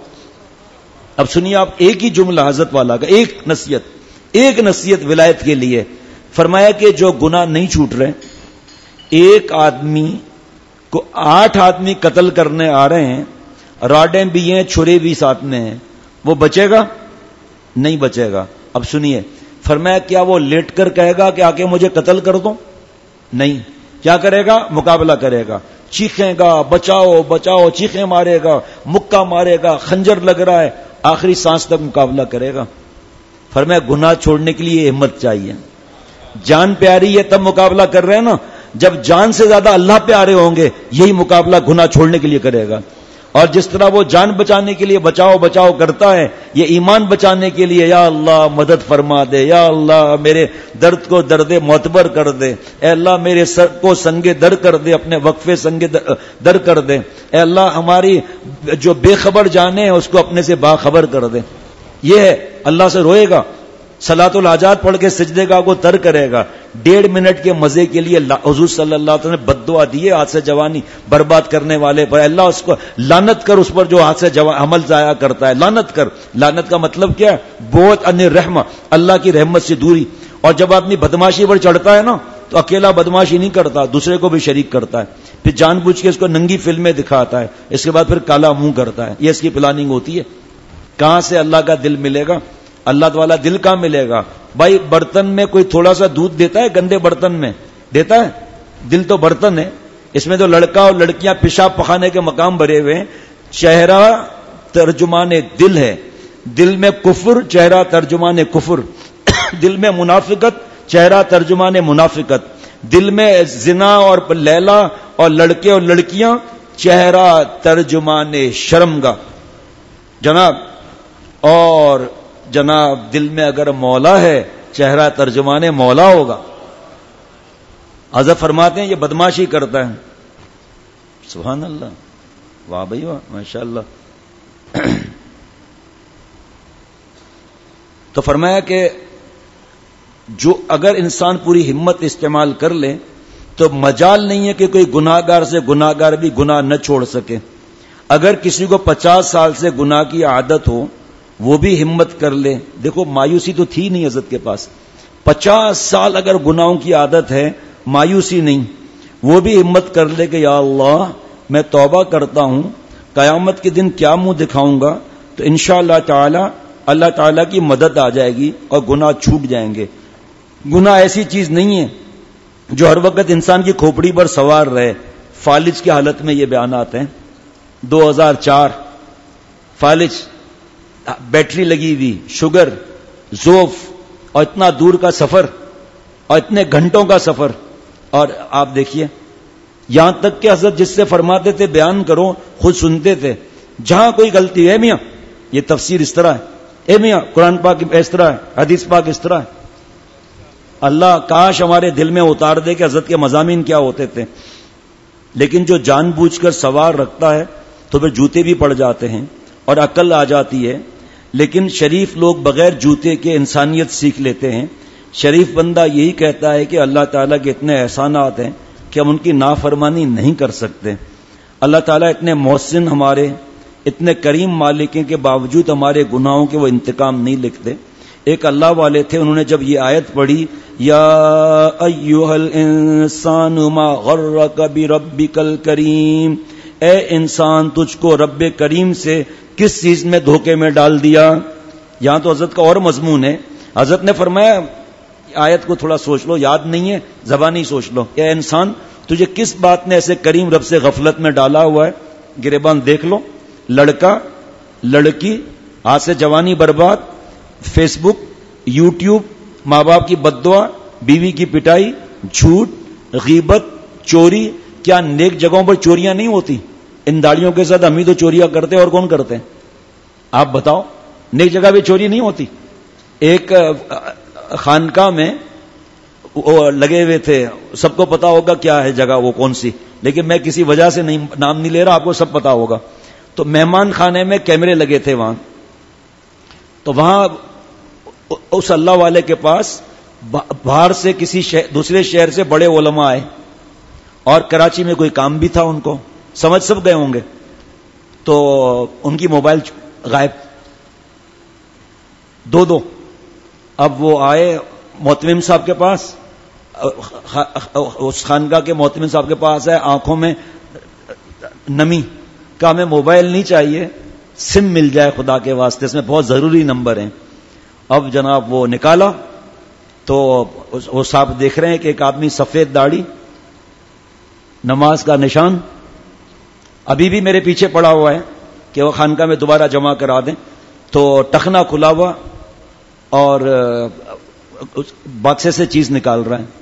اب سنیے آپ ایک ہی جملہ حضرت والا کا، ایک نصیحت، ایک نصیحت ولایت کے لیے. فرمایا کہ جو گناہ نہیں چھوٹ رہے، ایک آدمی کو آٹھ آدمی قتل کرنے آ رہے ہیں، راڈیں بھی ہیں، چھرے بھی ساتھ میں ہیں، وہ بچے گا؟ نہیں بچے گا. اب سنیے، فرمایا کیا وہ لیٹ کر کہے گا کہ آ کے مجھے قتل کر دو؟ نہیں. کیا کرے گا؟ مقابلہ کرے گا، چیخیں گا، بچاؤ بچاؤ، چیخیں مارے گا، مکہ مارے گا، خنجر لگ رہا ہے، آخری سانس تک مقابلہ کرے گا. فرمایا گناہ چھوڑنے کے لیے ہمت چاہیے. جان پیاری ہے تب مقابلہ کر رہے ہیں نا، جب جان سے زیادہ اللہ پیارے ہوں گے یہی مقابلہ گناہ چھوڑنے کے لیے کرے گا. اور جس طرح وہ جان بچانے کے لیے بچاؤ بچاؤ کرتا ہے، یہ ایمان بچانے کے لیے یا اللہ مدد فرما دے، یا اللہ میرے درد کو درد معتبر کر دے، اے اللہ میرے سر کو سنگ در کر دے، اپنے وقفے سنگ در کر دے، اے اللہ ہماری جو بے خبر جانے اس کو اپنے سے باخبر کر دے. یہ ہے، اللہ سے روئے گا، صلاۃ الحاجات پڑھ کے سجدے گاہ کو تر کرے گا. ڈیڑھ منٹ کے مزے کے لیے حضور صلی اللہ علیہ وسلم نے بد دعا دی ہے ہاتھ سے جوانی برباد کرنے والے پر. اللہ اس کو لعنت کر، اس پر جو ہاتھ سے عمل ضائع کرتا ہے، لعنت کر. لعنت کا مطلب کیا ہے؟ بہت ان رحمہ، اللہ کی رحمت سے دوری. اور جب آدمی بدماشی پر چڑھتا ہے نا تو اکیلا بدماشی نہیں کرتا، دوسرے کو بھی شریک کرتا ہے، پھر جان بوجھ کے اس کو ننگی فلمیں دکھاتا ہے، اس کے بعد پھر کالا منہ کرتا ہے. یہ اس کی پلاننگ ہوتی ہے. کہاں سے اللہ کا دل ملے گا؟ اللہ والا دل کہاں ملے گا بھائی؟ برتن میں کوئی تھوڑا سا دودھ دیتا ہے؟ گندے برتن میں دیتا ہے؟ دل تو برتن ہے، اس میں تو لڑکا اور لڑکیاں پیشاب پخانے کے مقام بھرے ہوئے ہیں. چہرہ ترجمان دل ہے، دل میں کفر، چہرہ ترجمان کفر، دل میں منافقت، چہرہ ترجمان منافقت، دل میں زنا اور لیلا اور لڑکے اور لڑکیاں، چہرہ ترجمان شرمگاہ. جناب اور جناب دل میں اگر مولا ہے چہرہ ترجمان مولا ہوگا. حضرت فرماتے ہیں یہ بدماشی کرتا ہے. سبحان اللہ، واہ بھائی واہ، ماشاء اللہ. تو فرمایا کہ جو اگر انسان پوری ہمت استعمال کر لے تو مجال نہیں ہے کہ کوئی گناہ گار سے گناہ گار بھی گناہ نہ چھوڑ سکے. اگر کسی کو پچاس سال سے گناہ کی عادت ہو وہ بھی ہمت کر لے. دیکھو مایوسی تو تھی نہیں حضرت کے پاس، پچاس سال اگر گناہوں کی عادت ہے، مایوسی نہیں، وہ بھی ہمت کر لے کہ یا اللہ میں توبہ کرتا ہوں، قیامت کے دن کیا منہ دکھاؤں گا، تو انشاءاللہ تعالی اللہ تعالیٰ کی مدد آ جائے گی اور گناہ چھوٹ جائیں گے. گناہ ایسی چیز نہیں ہے جو ہر وقت انسان کی کھوپڑی پر سوار رہے. فالج کی حالت میں یہ بیانات ہیں. دو ہزار چار فالج، بیٹری لگی ہوئی، شوگر، زوف، اور اتنا دور کا سفر اور اتنے گھنٹوں کا سفر. اور آپ دیکھیے یہاں تک کہ حضرت جس سے فرماتے تھے بیان کرو خود سنتے تھے. جہاں کوئی غلطی ہے میاں یہ تفسیر اس طرح ہے، اے میاں قرآن پاک اس طرح ہے، حدیث پاک اس طرح ہے. اللہ کاش ہمارے دل میں اتار دے کہ حضرت کے مضامین کیا ہوتے تھے. لیکن جو جان بوجھ کر سوار رکھتا ہے تو پھر جوتے بھی پڑ جاتے ہیں اور عقل آ جاتی ہے. لیکن شریف لوگ بغیر جوتے کے انسانیت سیکھ لیتے ہیں. شریف بندہ یہی کہتا ہے کہ اللہ تعالیٰ کے اتنے احسانات ہیں کہ ہم ان کی نافرمانی نہیں کر سکتے. اللہ تعالیٰ اتنے محسن ہمارے، اتنے کریم مالک ہیں کے باوجود ہمارے گناہوں کے وہ انتقام نہیں لکھتے. ایک اللہ والے تھے، انہوں نے جب یہ آیت پڑھی یا ایھا الانسان ما غرک بربک الکریم، اے انسان تجھ کو رب کریم سے کس چیز میں دھوکے میں ڈال دیا. یہاں تو حضرت کا اور مضمون ہے. حضرت نے فرمایا آیت کو تھوڑا سوچ لو، یاد نہیں ہے زبانی سوچ لو. اے انسان تجھے کس بات نے ایسے کریم رب سے غفلت میں ڈالا ہوا ہے؟ گریبان دیکھ لو، لڑکا لڑکی، ہاتھ سے جوانی برباد، فیس بک، یوٹیوب، ماں باپ کی بد دعا، بیوی کی پٹائی، جھوٹ، غیبت، چوری. کیا نیک جگہوں پر چوریاں نہیں ہوتی؟ ان داڑیوں کے ساتھ ہم ہی تو چوریاں کرتے اور کون کرتے ہیں؟ آپ بتاؤ، نیک جگہ پہ چوری نہیں ہوتی. ایک خانقاہ میں وہ لگے ہوئے تھے، سب کو پتا ہوگا کیا ہے جگہ وہ کون سی، لیکن میں کسی وجہ سے نہیں نام نہیں لے رہا، آپ کو سب پتا ہوگا. تو مہمان خانے میں کیمرے لگے تھے وہاں. تو وہاں اس اللہ والے کے پاس باہر سے کسی شہر دوسرے شہر سے بڑے علماء آئے اور کراچی میں کوئی کام بھی تھا ان کو، سمجھ سب گئے ہوں گے. تو ان کی موبائل غائب دو دو. اب وہ آئے محتمم صاحب کے پاس، اس خانقاہ کے محتمم صاحب کے پاس ہے، آنکھوں میں نمی، کہا ہمیں موبائل نہیں چاہیے، سم مل جائے خدا کے واسطے، اس میں بہت ضروری نمبر ہیں. اب جناب وہ نکالا تو وہ صاحب دیکھ رہے ہیں کہ ایک آدمی سفید داڑھی، نماز کا نشان، ابھی بھی میرے پیچھے پڑا ہوا ہے کہ وہ خانقاہ میں دوبارہ جمع کرا دیں. تو ٹخنا کھلا ہوا اور باکسے سے چیز نکال رہا ہے.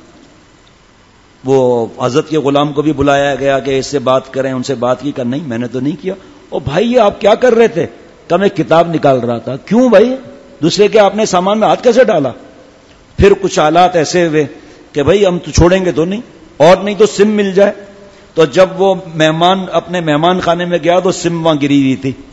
وہ حضرت کے غلام کو بھی بلایا گیا کہ اس سے بات کریں، ان سے بات کی، کہ نہیں میں نے تو نہیں کیا. او بھائی یہ آپ کیا کر رہے تھے؟ کہ میں کتاب نکال رہا تھا. کیوں بھائی؟ دوسرے کے آپ نے سامان میں ہاتھ کیسے ڈالا؟ پھر کچھ حالات ایسے ہوئے کہ بھائی ہم تو چھوڑیں گے تو نہیں، اور نہیں تو سم مل جائے. تو جب وہ مہمان اپنے مہمان خانے میں گیا تو سم وہاں گری ہوئی تھی.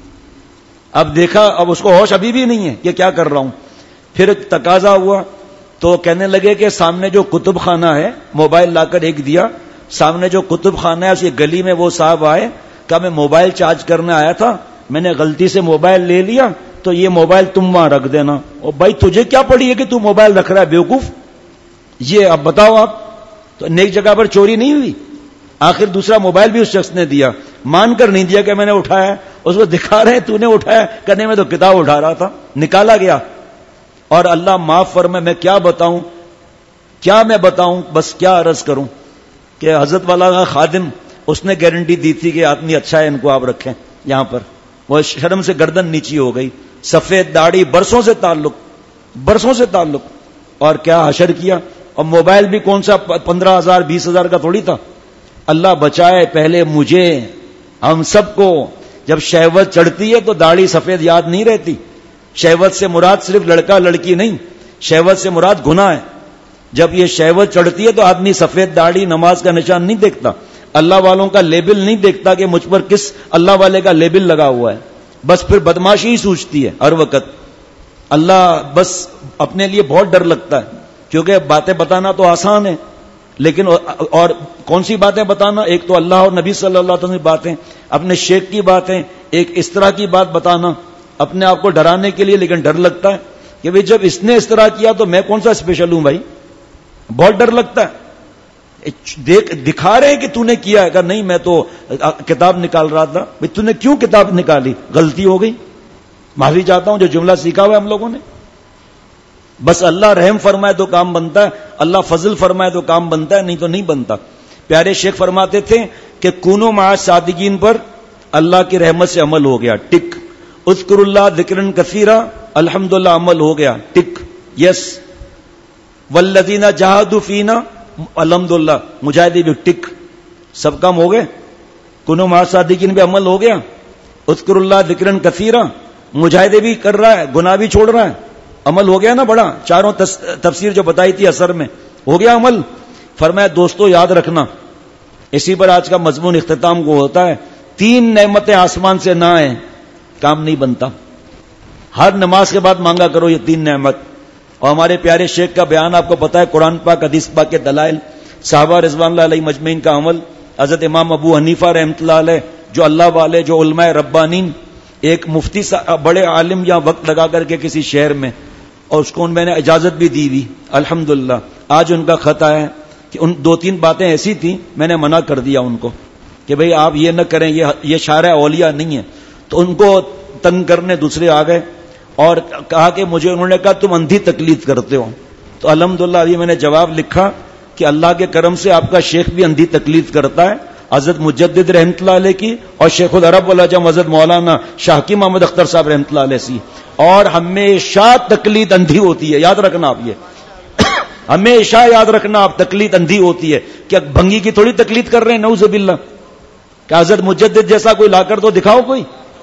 اب دیکھا، اب اس کو ہوش ابھی بھی نہیں ہے کہ کیا کر رہا ہوں. پھر تقاضا ہوا تو کہنے لگے کہ سامنے جو کتب خانہ ہے، موبائل لا کر ایک دیا، سامنے جو کتب خانہ ہے اسی گلی میں وہ صاحب آئے، کہا میں موبائل چارج کرنے آیا تھا، میں نے غلطی سے موبائل لے لیا، تو یہ موبائل تم وہاں رکھ دینا. اور بھائی تجھے کیا پڑی ہے کہ تو موبائل رکھ رہا ہے بیوقوف؟ یہ اب بتاؤ آپ. تو نیک جگہ پر چوری نہیں ہوئی؟ آخر دوسرا موبائل بھی اس شخص نے دیا، مان کر نہیں دیا کہ میں نے اٹھایا. اس کو دکھا رہے تو نے اٹھایا، کہنے میں تو کتاب اٹھا رہا تھا. نکالا گیا. اور اللہ معاف فرمائے، میں کیا بتاؤں کیا میں بتاؤں بس کیا عرض کروں کہ حضرت والا کا خادم، اس نے گارنٹی دی تھی کہ آدمی اچھا ہے، ان کو آپ رکھیں یہاں پر. وہ شرم سے گردن نیچی ہو گئی. سفید داڑھی، برسوں سے تعلق برسوں سے تعلق اور کیا حشر کیا. اور موبائل بھی کون سا پندرہ ہزار بیس ہزار کا تھوڑی تھا. اللہ بچائے پہلے مجھے، ہم سب کو. جب شہوت چڑھتی ہے تو داڑھی سفید یاد نہیں رہتی. شہوت سے مراد صرف لڑکا لڑکی نہیں، شہوت سے مراد گناہ ہے. جب یہ شہوت چڑھتی ہے تو آدمی سفید داڑھی، نماز کا نشان نہیں دیکھتا، اللہ والوں کا لیبل نہیں دیکھتا کہ مجھ پر کس اللہ والے کا لیبل لگا ہوا ہے. بس پھر بدماشی ہی سوچتی ہے ہر وقت. اللہ بس اپنے لیے بہت ڈر لگتا ہے، کیونکہ باتیں بتانا تو آسان ہے، لیکن اور کون سی باتیں بتانا؟ ایک تو اللہ اور نبی صلی اللہ علیہ وسلم کی باتیں، اپنے شیخ کی باتیں، ایک اس طرح کی بات بتانا اپنے آپ کو ڈرانے کے لیے، لیکن ڈر لگتا ہے کہ بھئی جب اس نے اس طرح کیا تو میں کون سا اسپیشل ہوں بھائی. بہت ڈر لگتا ہے. دیکھ دکھا رہے ہیں کہ تو نے کیا ہے، کہ نہیں میں تو کتاب نکال رہا تھا. بھئی تو نے کیوں کتاب نکالی؟ غلطی ہو گئی، معافی چاہتا ہوں. جو جملہ سیکھا ہوا ہے ہم لوگوں نے، بس اللہ رحم فرمائے تو کام بنتا ہے، اللہ فضل فرمائے تو کام بنتا ہے، نہیں تو نہیں بنتا. پیارے شیخ فرماتے تھے کہ کونو مع صادقین پر اللہ کی رحمت سے عمل ہو گیا، ٹک. اذکر اللہ ذکرن کثیرا، الحمدللہ عمل ہو گیا، ٹک، یس. والذین جاہدوا فینا، الحمدللہ مجاہدی بھی، ٹک. سب کام ہو گئے. کونو مع صادقین پہ عمل ہو گیا. اذکر اللہ ذکرن کثیرا، مجاہدے بھی کر رہا ہے، گناہ بھی چھوڑ رہا ہے، عمل ہو گیا نا بڑا. چاروں تفسیر جو بتائی تھی اثر میں، ہو گیا عمل. فرمایا دوستو یاد رکھنا، اسی پر آج کا مضمون اختتام کو ہوتا ہے. تین نعمتیں آسمان سے نہ آئیں کام نہیں بنتا. ہر نماز کے بعد مانگا کرو یہ تین نعمت. اور ہمارے پیارے شیخ کا بیان آپ کو پتا ہے، قرآن پاک حدیث پاک کے دلائل، صحابہ رضوان اللہ علیہ مجمعین کا عمل، حضرت امام ابو حنیفہ رحمۃ اللہ علیہ جو اللہ والے، جو علماء ربانین، ایک مفتی بڑے عالم یا وقت لگا کر کے کسی شہر میں، اور اس کو ان میں نے اجازت بھی دی ہوئی الحمدللہ. آج ان کا خط آیا کہ ان دو تین باتیں ایسی تھیں میں نے منع کر دیا ان کو کہ بھئی آپ یہ نہ کریں، یہ یہ شارع اولیاء نہیں ہے. تو ان کو تنگ کرنے دوسرے آ گئے اور کہا کہ مجھے، انہوں نے کہا تم اندھی تقلید کرتے ہو. تو الحمدللہ ابھی میں نے جواب لکھا کہ اللہ کے کرم سے آپ کا شیخ بھی اندھی تقلید کرتا ہے، حضرت مجدد رحمۃ اللہ علیہ کی، اور شیخ العرب والعجم حضرت مولانا شاہ کی محمد اختر صاحب رحمۃ اللہ علیہ سی. اور ہمیشہ تقلید اندھی ہوتی ہے، یاد رکھنا آپ، یہ ہمیشہ یاد رکھنا آپ، تقلید اندھی ہوتی ہے. کیا بھنگی کی تھوڑی تقلید کر رہے ہیں نعوذ باللہ؟ کہ حضرت مجدد جیسا کوئی لا کر تو دکھاؤ کوئی.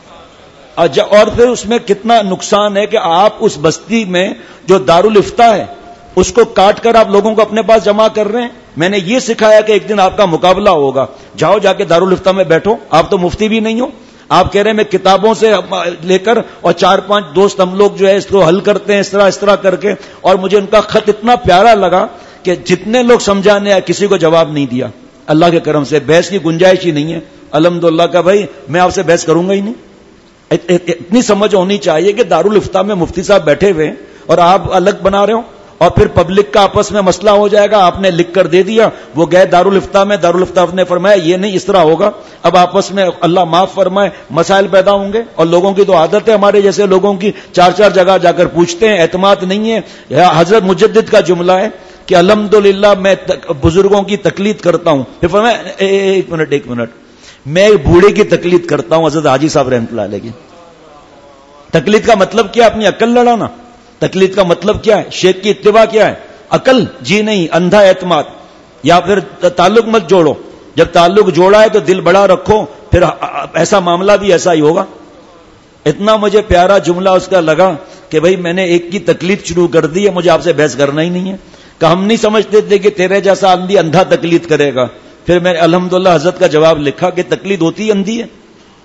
اور پھر اس میں کتنا نقصان ہے کہ آپ اس بستی میں جو دارالفتہ ہے اس کو کاٹ کر آپ لوگوں کو اپنے پاس جمع کر رہے ہیں. میں نے یہ سکھایا کہ ایک دن آپ کا مقابلہ ہوگا، جاؤ جا کے دارالفتہ میں بیٹھو. آپ تو مفتی بھی نہیں ہو، آپ کہہ رہے ہیں میں کتابوں سے لے کر اور چار پانچ دوست ہم لوگ جو ہے اس کو حل کرتے ہیں اس طرح اس طرح کر کے. اور مجھے ان کا خط اتنا پیارا لگا کہ جتنے لوگ سمجھانے آئے کسی کو جواب نہیں دیا. اللہ کے کرم سے بحث کی گنجائش ہی نہیں ہے الحمدللہ. کا بھائی میں آپ سے بحث کروں گا ہی نہیں. اتنی سمجھ ہونی چاہیے کہ دارالفتہ میں مفتی صاحب بیٹھے ہوئے اور آپ الگ بنا رہے ہو، اور پھر پبلک کا آپس میں مسئلہ ہو جائے گا. آپ نے لکھ کر دے دیا، وہ گئے دارالفتہ میں، دارالفتہ نے فرمایا یہ نہیں اس طرح ہوگا. اب آپس میں اللہ معاف فرمائے مسائل پیدا ہوں گے. اور لوگوں کی تو عادت ہے، ہمارے جیسے لوگوں کی چار چار جگہ جا کر پوچھتے ہیں، اعتماد نہیں ہے. حضرت مجدد کا جملہ ہے کہ الحمدللہ میں بزرگوں کی تقلید کرتا ہوں. پھر فرمایا ایک منٹ ایک منٹ میں بوڑھے کی تقلید کرتا ہوں، حضرت حاجی صاحب رحمۃ اللہ علیہ کی. تقلید کا مطلب کیا؟ اپنی عقل لڑانا. تقلید کا مطلب کیا ہے؟ شیخ کی اتباع کیا ہے؟ عقل جی نہیں، اندھا اعتماد. یا پھر تعلق مت جوڑو، جب تعلق جوڑا ہے تو دل بڑا رکھو، پھر ایسا معاملہ بھی ایسا ہی ہوگا. اتنا مجھے پیارا جملہ اس کا لگا کہ بھئی میں نے ایک کی تقلید شروع کر دی ہے، مجھے آپ سے بحث کرنا ہی نہیں ہے. کہ ہم نہیں سمجھتے تھے کہ تیرے جیسا اندھی اندھا تقلید کرے گا. پھر میں نے الحمدللہ حضرت کا جواب لکھا کہ تقلید ہوتی اندھی ہے.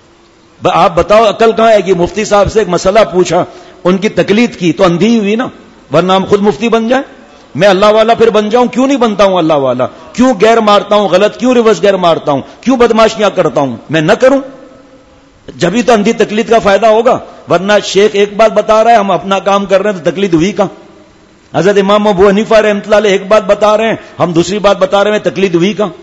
آپ بتاؤ عقل کہاں ہے؟ کہ مفتی صاحب سے ایک مسئلہ پوچھا، ان کی تقلید کی تو اندھی ہوئی نا، ورنہ ہم خود مفتی بن جائیں. میں اللہ والا پھر بن جاؤں؟ کیوں نہیں بنتا ہوں اللہ والا؟ کیوں غیر مارتا ہوں غلط؟ کیوں ریورس غیر مارتا ہوں؟ کیوں بدماشیاں کرتا ہوں؟ میں نہ کروں، جبھی تو اندھی تقلید کا فائدہ ہوگا. ورنہ شیخ ایک بات بتا رہا ہے، ہم اپنا کام کر رہے ہیں، تو تقلید ہوئی کہاں؟ حضرت امام ابو حنیفہ رحمۃ اللہ علیہ ایک بات بتا رہے ہیں، ہم دوسری بات بتا رہے ہیں، تقلید ہوئی کہاں؟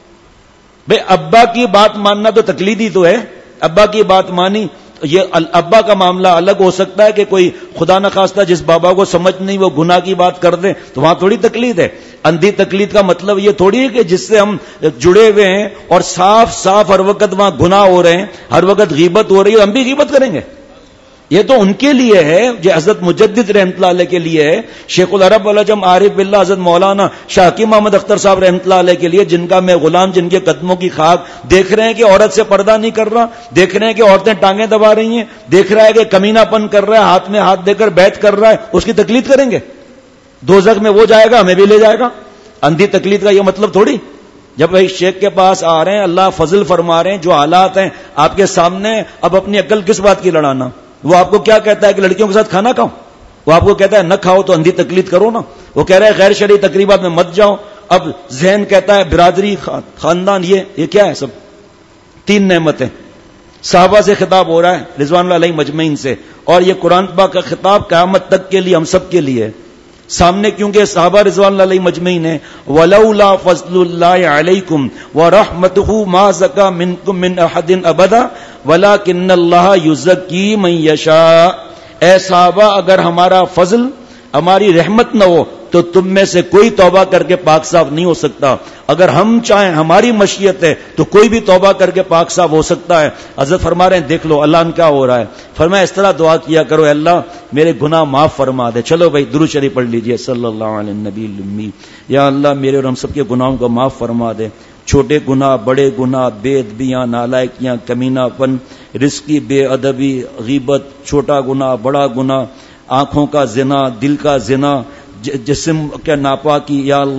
بھئی ابا کی بات ماننا تو تقلید ہی تو ہے. ابا کی بات مانی، یہ ابا کا معاملہ الگ ہو سکتا ہے کہ کوئی خدا نخواستہ جس بابا کو سمجھ نہیں وہ گناہ کی بات کر دے تو وہاں تھوڑی تقلید ہے. اندھی تقلید کا مطلب یہ تھوڑی ہے کہ جس سے ہم جڑے ہوئے ہیں اور صاف صاف ہر وقت وہاں گناہ ہو رہے ہیں، ہر وقت غیبت ہو رہی ہے، ہم بھی غیبت کریں گے. یہ تو ان کے لیے ہے جو حضرت مجدد رحمۃ اللہ علیہ کے لیے ہے، شیخ العرب والعجم عارف باللہ حضرت مولانا شاہ کی محمد اختر صاحب رحمۃ اللہ علیہ کے لیے، جن کا میں غلام، جن کے قدموں کی خاک. دیکھ رہے ہیں کہ عورت سے پردہ نہیں کر رہا، دیکھ رہے ہیں کہ عورتیں ٹانگیں دبا رہی ہیں، دیکھ رہا ہے کہ کمینہ پن کر رہا ہے، ہاتھ میں ہاتھ دے کر بیعت کر رہا ہے، اس کی تقلید کریں گے؟ دوزخ میں وہ جائے گا، ہمیں بھی لے جائے گا. اندھی تقلید کا یہ مطلب تھوڑی. جب بھائی شیخ کے پاس آ رہے ہیں، اللہ فضل فرما رہے ہیں، جو حالات ہیں آپ کے سامنے، اب اپنی عقل کس بات کی لڑانا؟ وہ آپ کو کیا کہتا ہے کہ لڑکیوں کے ساتھ کھانا کھاؤ؟ وہ آپ کو کہتا ہے نہ کھاؤ تو اندھی تقلید کرو نا. وہ کہہ رہا ہے غیر شرعی تقریبات میں مت جاؤ. اب ذہن کہتا ہے برادری، خاندان، یہ یہ کیا ہے؟ سب تین نعمتیں. صحابہ سے خطاب ہو رہا ہے رضوان اللہ علیہ مجمعین سے، اور یہ قرآن پاک کا خطاب قیامت تک کے لیے ہم سب کے لیے سامنے، کیونکہ صحابہ رضوان اللہ علیہ مجمعین ہیں. وَلَوْلَا فَضْلُ اللَّهِ عَلَيْكُمْ وَرَحْمَتُهُ مَا زَكَىٰ مِنكُم مِّنْ أَحَدٍ أَبَدًا وَلَٰكِنَّ اللَّهَ يُزَكِّي مَن يَشَاءُ. اے صحابہ، اگر ہمارا فضل، ہماری رحمت نہ ہو تو تم میں سے کوئی توبہ کر کے پاک صاف نہیں ہو سکتا. اگر ہم چاہیں، ہماری مشیت ہے، تو کوئی بھی توبہ کر کے پاک صاف ہو سکتا ہے. حضرت فرما رہے ہیں دیکھ لو اللہ کیا ہو رہا ہے. فرمایا اس طرح دعا کیا کرو، اے اللہ میرے گناہ معاف فرما دے. چلو بھائی درود شریف پڑھ لیجئے صلی اللہ علیہ النبی الامی. یا اللہ میرے اور ہم سب کے گناہوں کو معاف فرما دے. چھوٹے گناہ، بڑے گناہ، بے ادبیاں، نالائکیاں، کمینہ پن، رزقی بے ادبی، غیبت، چھوٹا گناہ، بڑا گناہ، آنکھوں کا زنا، دل کا زنا، جسم کے ناپاکی، یا اللہ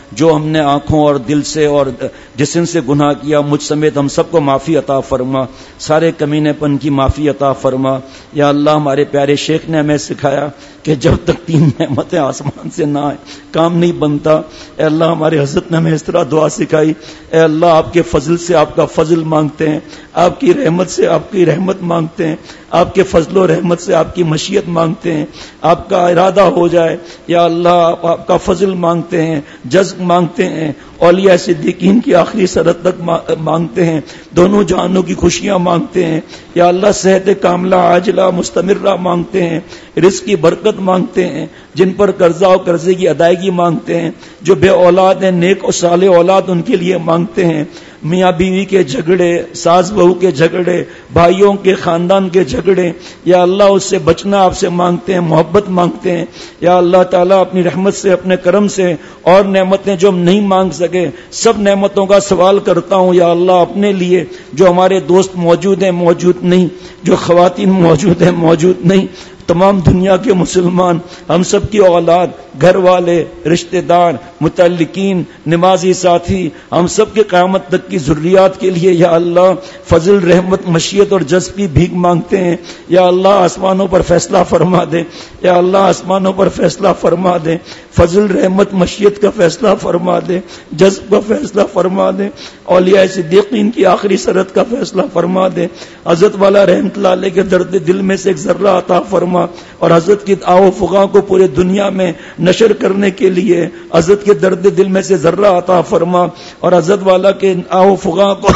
جو ہم نے آنکھوں اور دل سے اور جسم سے گناہ کیا مجھ سمیت ہم سب کو معافی عطا فرما، سارے کمینے پن کی معافی عطا فرما۔ یا اللہ ہمارے پیارے شیخ نے ہمیں سکھایا کہ جب تک تین نعمتیں آسمان سے نہ آئیں کام نہیں بنتا۔ اے اللہ ہمارے حضرت نے ہمیں اس طرح دعا سکھائی، اے اللہ آپ کے فضل سے آپ کا فضل مانگتے ہیں، آپ کی رحمت سے آپ کی رحمت مانگتے ہیں، آپ کے فضل و رحمت سے آپ کی مشیت مانگتے ہیں، آپ کا ارادہ ہو جائے۔ یا اللہ آپ, آپ کا فضل مانگتے ہیں، جذب مانگتے ہیں، اولیاء صدیقین کی آخری سرحد تک مانگتے ہیں، دونوں جہانوں کی خوشیاں مانگتے ہیں۔ یا اللہ صحت کاملہ عاجلہ مستمرہ مانگتے ہیں، رزق کی برکت مانگتے ہیں، جن پر قرضہ اور قرضے کی ادائیگی مانگتے ہیں، جو بے اولاد ہیں نیک اور صالح اولاد ان کے لیے مانگتے ہیں، میاں بیوی کے جھگڑے، ساس بہو کے جھگڑے، بھائیوں کے خاندان کے جھگڑے، یا اللہ اس سے بچنا آپ سے مانگتے ہیں، محبت مانگتے ہیں۔ یا اللہ تعالیٰ اپنی رحمت سے اپنے کرم سے اور نعمتیں جو ہم نہیں مانگ سکے سب نعمتوں کا سوال کرتا ہوں یا اللہ اپنے لیے، جو ہمارے دوست موجود ہیں موجود نہیں، جو خواتین موجود ہیں موجود نہیں، تمام دنیا کے مسلمان، ہم سب کی اولاد، گھر والے، رشتہ دار، متعلقین، نمازی ساتھی، ہم سب کے قیامت تک کی ذریات کے لیے یا اللہ فضل رحمت مشیت اور جذب کی بھیک مانگتے ہیں۔ یا اللہ آسمانوں پر فیصلہ فرما دے، یا اللہ آسمانوں پر فیصلہ فرما دے، فضل رحمت مشیت کا فیصلہ فرما دے، جذب کا فیصلہ فرما دے، اولیاء صدیقین کی آخری سرحد کا فیصلہ فرما دے۔ حضرت والا رحمت اللہ علیہ کے درد دل میں سے ایک ذرہ عطا فرما، اور حضرت کی آو فغاں کو پورے دنیا میں نشر کرنے کے لیے حضرت کے درد دل میں سے ذرہ عطا فرما، اور حضرت والا کے آو فغاں کو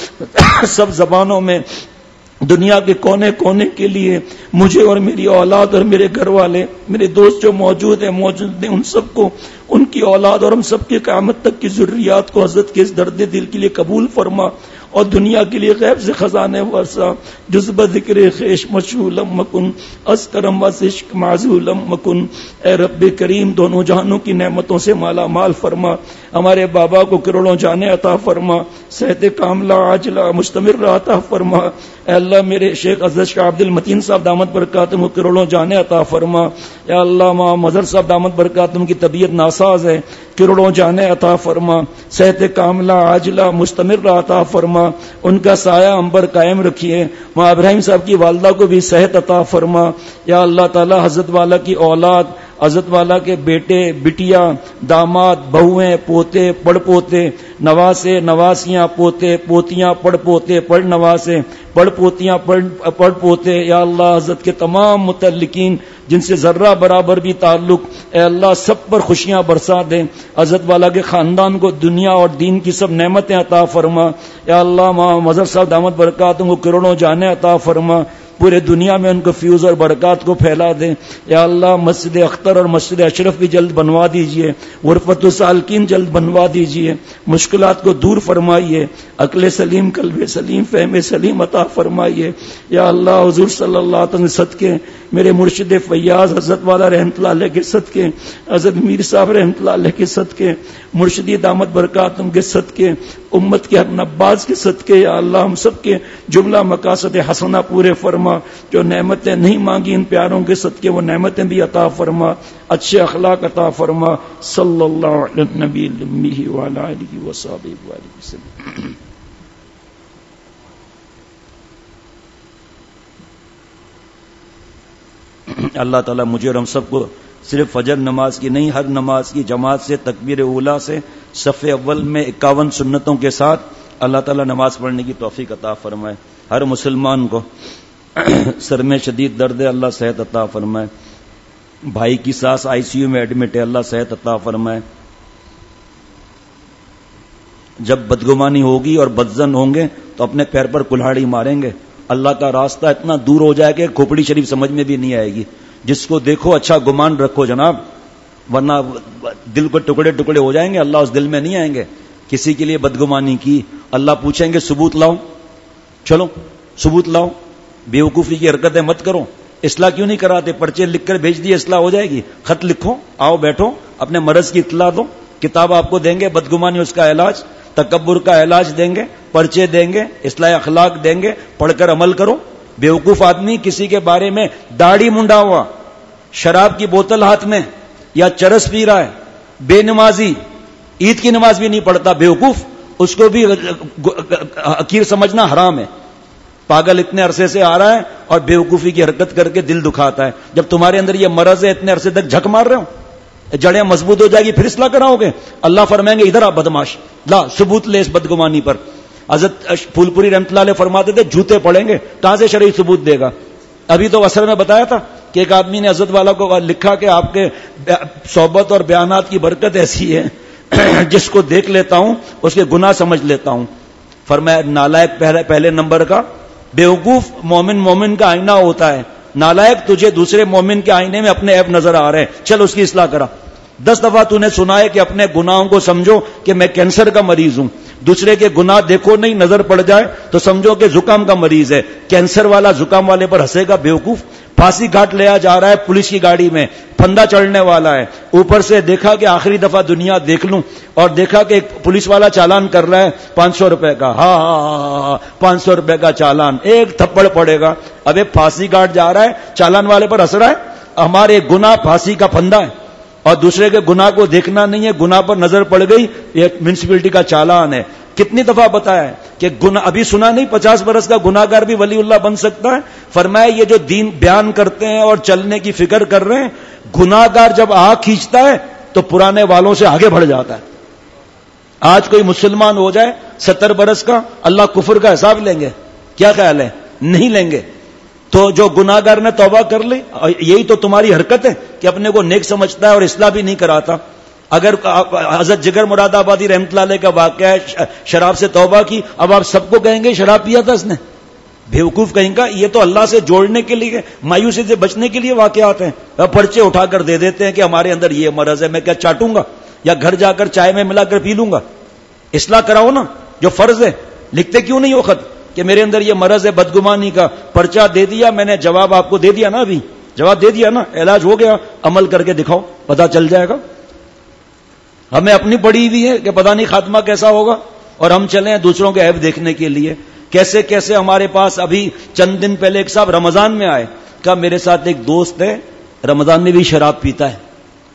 سب زبانوں میں دنیا کے کونے کونے کے لیے مجھے اور میری اولاد اور میرے گھر والے، میرے دوست جو موجود ہیں موجود ہیں ان سب کو، ان کی اولاد اور ہم سب کی قیامت تک کی ذریات کو حضرت کے اس درد دل کے لیے قبول فرما، اور دنیا کے لیے غیب سے خزانے ورثہ جزب ذکر خیش مشغولم مکن از کرم و عشق معزولم مکن۔ اے رب کریم دونوں جہانوں کی نعمتوں سے مالا مال فرما، ہمارے بابا کو کروڑوں جانے عطا فرما، صحت کاملہ عاجلہ مستمر عطا فرما۔ اے اللہ میرے شیخ حضرت شاہ عبد المتین صاحب دامت برکاتہم کو کروڑوں جانے عطا فرما۔ یا اللہ ماں مظہر صاحب دامت برکاتہم کی طبیعت ناساز ہے، کروڑوں جانے عطا فرما، صحت کاملہ عاجلہ مستمر عطا فرما، ان کا سایہ ہم پر قائم رکھیے۔ ماں ابراہیم صاحب کی والدہ کو بھی صحت عطا فرما۔ یا اللہ تعالی حضرت والا کی اولاد، حضرت والا کے بیٹے بٹیا، داماد، بہویں، پوتے، پڑ پوتے، نواسے، نواسیاں، پوتے، پوتیاں، پڑ پوتے، پڑ نواسے، پڑ پوتیاں، پڑ پوتے، یا اللہ حضرت کے تمام متعلقین جن سے ذرہ برابر بھی تعلق، اے اللہ سب پر خوشیاں برسا دے۔ حضرت والا کے خاندان کو دنیا اور دین کی سب نعمتیں عطا فرما۔ یا اللہ ماں مظہر صاحب دامت برکاتہم کو کروڑوں جانے عطا فرما، پورے دنیا میں ان کو فیوز اور برکات کو پھیلا دے۔ یا اللہ مسجد اختر اور مسجد اشرف بھی جلد بنوا دیجئے، غرفت السالکین جلد بنوا دیجئے، مشکلات کو دور فرمائیے، عقل سلیم قلب سلیم فہم سلیم عطا فرمائیے۔ یا اللہ حضور صلی اللہ علیہ وسلم صدقے میرے مرشد فیاض حضرت والا رحمت اللہ علیہ کے صدقے، حضرت میر صاحب رحمت اللہ علیہ کے صدقے، مرشدی دامت برکاتہم کے صدقے، امت کے ہر نباز کے صدقے، یا اللہ ہم سب کے جملہ مقاصد حسنہ پورے فرما۔ جو نعمتیں نہیں مانگی ان پیاروں کے صدقے وہ نعمتیں بھی عطا فرما، اچھے اخلاق عطا فرما۔ صلی اللہ علیہ نبی الامی وعلی آلہ وصحبہ وسلم۔ اللہ تعالیٰ مجھے اور ہم سب کو صرف فجر نماز کی نہیں ہر نماز کی جماعت سے تکبیر اولیٰ سے صف اول میں اکاون سنتوں کے ساتھ اللہ تعالیٰ نماز پڑھنے کی توفیق عطا فرمائے۔ ہر مسلمان کو سر میں شدید درد ہے، اللہ صحت عطا فرمائے۔ بھائی کی ساس آئی سی یو میں ایڈمٹ ہے، اللہ صحت عطا فرمائے۔ جب بدگمانی ہوگی اور بدزن ہوں گے تو اپنے پیر پر کلہاڑی ماریں گے، اللہ کا راستہ اتنا دور ہو جائے کہ کھوپڑی شریف سمجھ میں بھی نہیں آئے گی۔ جس کو دیکھو اچھا گمان رکھو جناب، ورنہ دل کو ٹکڑے ٹکڑے ہو جائیں گے، اللہ اس دل میں نہیں آئیں گے۔ کسی کے لیے بدگمانی کی، اللہ پوچھیں گے ثبوت لاؤ، چلو ثبوت لاؤ، بیوقوفی کی حرکتیں مت کرو۔ اصلاح کیوں نہیں کراتے؟ پرچے لکھ کر بھیج دیے اصلاح ہو جائے گی۔ خط لکھو، آؤ بیٹھو، اپنے مرض کی اطلاع دو، کتاب آپ کو دیں گے، بدگمانی اس کا علاج، تکبر کا علاج دیں گے، پرچے دیں گے، اصلاح اخلاق دیں گے، پڑھ کر عمل کرو۔ بیوقوف آدمی کسی کے بارے میں داڑھی منڈا ہوا، شراب کی بوتل ہاتھ میں، یا چرس پی رہا ہے، بے نمازی، عید کی نماز بھی نہیں پڑھتا بیوقوف، اس کو بھی حقیر سمجھنا حرام ہے. پاگل اتنے عرصے سے آ رہا ہے اور بیوقوفی کی حرکت کر کے دل دکھاتا ہے. جب تمہارے اندر یہ مرض ہے اتنے عرصے تک جھک مار رہے ہو، جڑیں مضبوط ہو جائے گی پھر اصلاح کراؤ گے. اللہ فرمائیں گے ادھر آپ بدماش، لا ثبوت لے اس بدگمانی پر. حضرت پھول پوری رحمۃ اللہ علیہ فرماتے تھے جوتے پڑیں گے، کہاں سے شرعی ثبوت دے گا؟ ابھی تو اثر میں بتایا تھا کہ ایک آدمی نے حضرت والا کو لکھا کہ آپ کے صحبت اور بیانات کی برکت ایسی ہے جس کو دیکھ لیتا ہوں اس کے گناہ سمجھ لیتا ہوں. فرمایا نالائق پہلے پہلے نمبر کا، بیوقوف مومن مومن کا آئینہ ہوتا ہے. نالائق تجھے دوسرے مومن کے آئینے میں اپنے عیب نظر آ رہے ہیں، چل اس کی اصلاح کرا. دس دفعہ تو نے سنا ہے کہ اپنے گناہوں کو سمجھو کہ میں کینسر کا مریض ہوں. دوسرے کے گناہ دیکھو نہیں، نظر پڑ جائے تو سمجھو کہ زکام کا مریض ہے. کینسر والا زکام والے پر ہنسے گا بیوقوف. پھانسی گھاٹ لیا جا رہا ہے پولیس کی گاڑی میں، پھندا چڑھنے والا ہے. اوپر سے دیکھا کہ آخری دفعہ دنیا دیکھ لوں، اور دیکھا کہ ایک پولیس والا چالان کر رہا ہے پانچ سو روپے کا. ہاں ہاں پانچ سو روپے کا چالان، ایک تھپڑ پڑے گا. اب ایک پھانسی گھاٹ جا رہا ہے، چالان والے پر ہنس رہا ہے. ہمارے گناہ پھانسی کا پھندا ہے اور دوسرے کے گناہ کو دیکھنا نہیں ہے. گناہ پر نظر پڑ گئی، یہ میونسپلٹی کا چالان ہے. کتنی دفعہ بتایا ہے کہ گناہ ابھی سنا نہیں پچاس برس کا گناہ گار بھی ولی اللہ بن سکتا ہے. فرمایا یہ جو دین بیان کرتے ہیں اور چلنے کی فکر کر رہے ہیں، گناہ گار جب آگ کھینچتا ہے تو پرانے والوں سے آگے بڑھ جاتا ہے. آج کوئی مسلمان ہو جائے ستر برس کا، اللہ کفر کا حساب لیں گے؟ کیا خیال ہے؟ نہیں لیں گے. تو جو گناہ گار نے توبہ کر لی، یہی تو تمہاری حرکت ہے کہ اپنے کو نیک سمجھتا ہے اور اصلاح بھی نہیں کراتا. اگر حضرت جگر مراد آبادی رحمۃ اللہ علیہ کا واقعہ ہے، شراب سے توبہ کی، اب آپ سب کو کہیں گے شراب پیا تھا اس نے. بیوقوف کہیں گا یہ تو اللہ سے جوڑنے کے لیے، مایوسی سے بچنے کے لیے واقعات ہیں. پرچے اٹھا کر دے دیتے ہیں کہ ہمارے اندر یہ مرض ہے. میں کیا چاٹوں گا یا گھر جا کر چائے میں ملا کر پی لوں گا؟ اصلاح کراؤ نا، جو فرض ہے. لکھتے کیوں نہیں ہو خط کہ میرے اندر یہ مرض ہے بدگمانی کا؟ پرچہ دے دیا میں نے، جواب آپ کو دے دیا نا، ابھی جواب دے دیا نا، علاج ہو گیا. عمل کر کے دکھاؤ، پتہ چل جائے گا. ہمیں اپنی پڑی ہوئی ہے کہ پتہ نہیں خاتمہ کیسا ہوگا، اور ہم چلیں دوسروں کے عیب دیکھنے کے لیے. کیسے کیسے ہمارے پاس ابھی چند دن پہلے ایک صاحب رمضان میں آئے، کہا میرے ساتھ ایک دوست ہے رمضان میں بھی شراب پیتا ہے.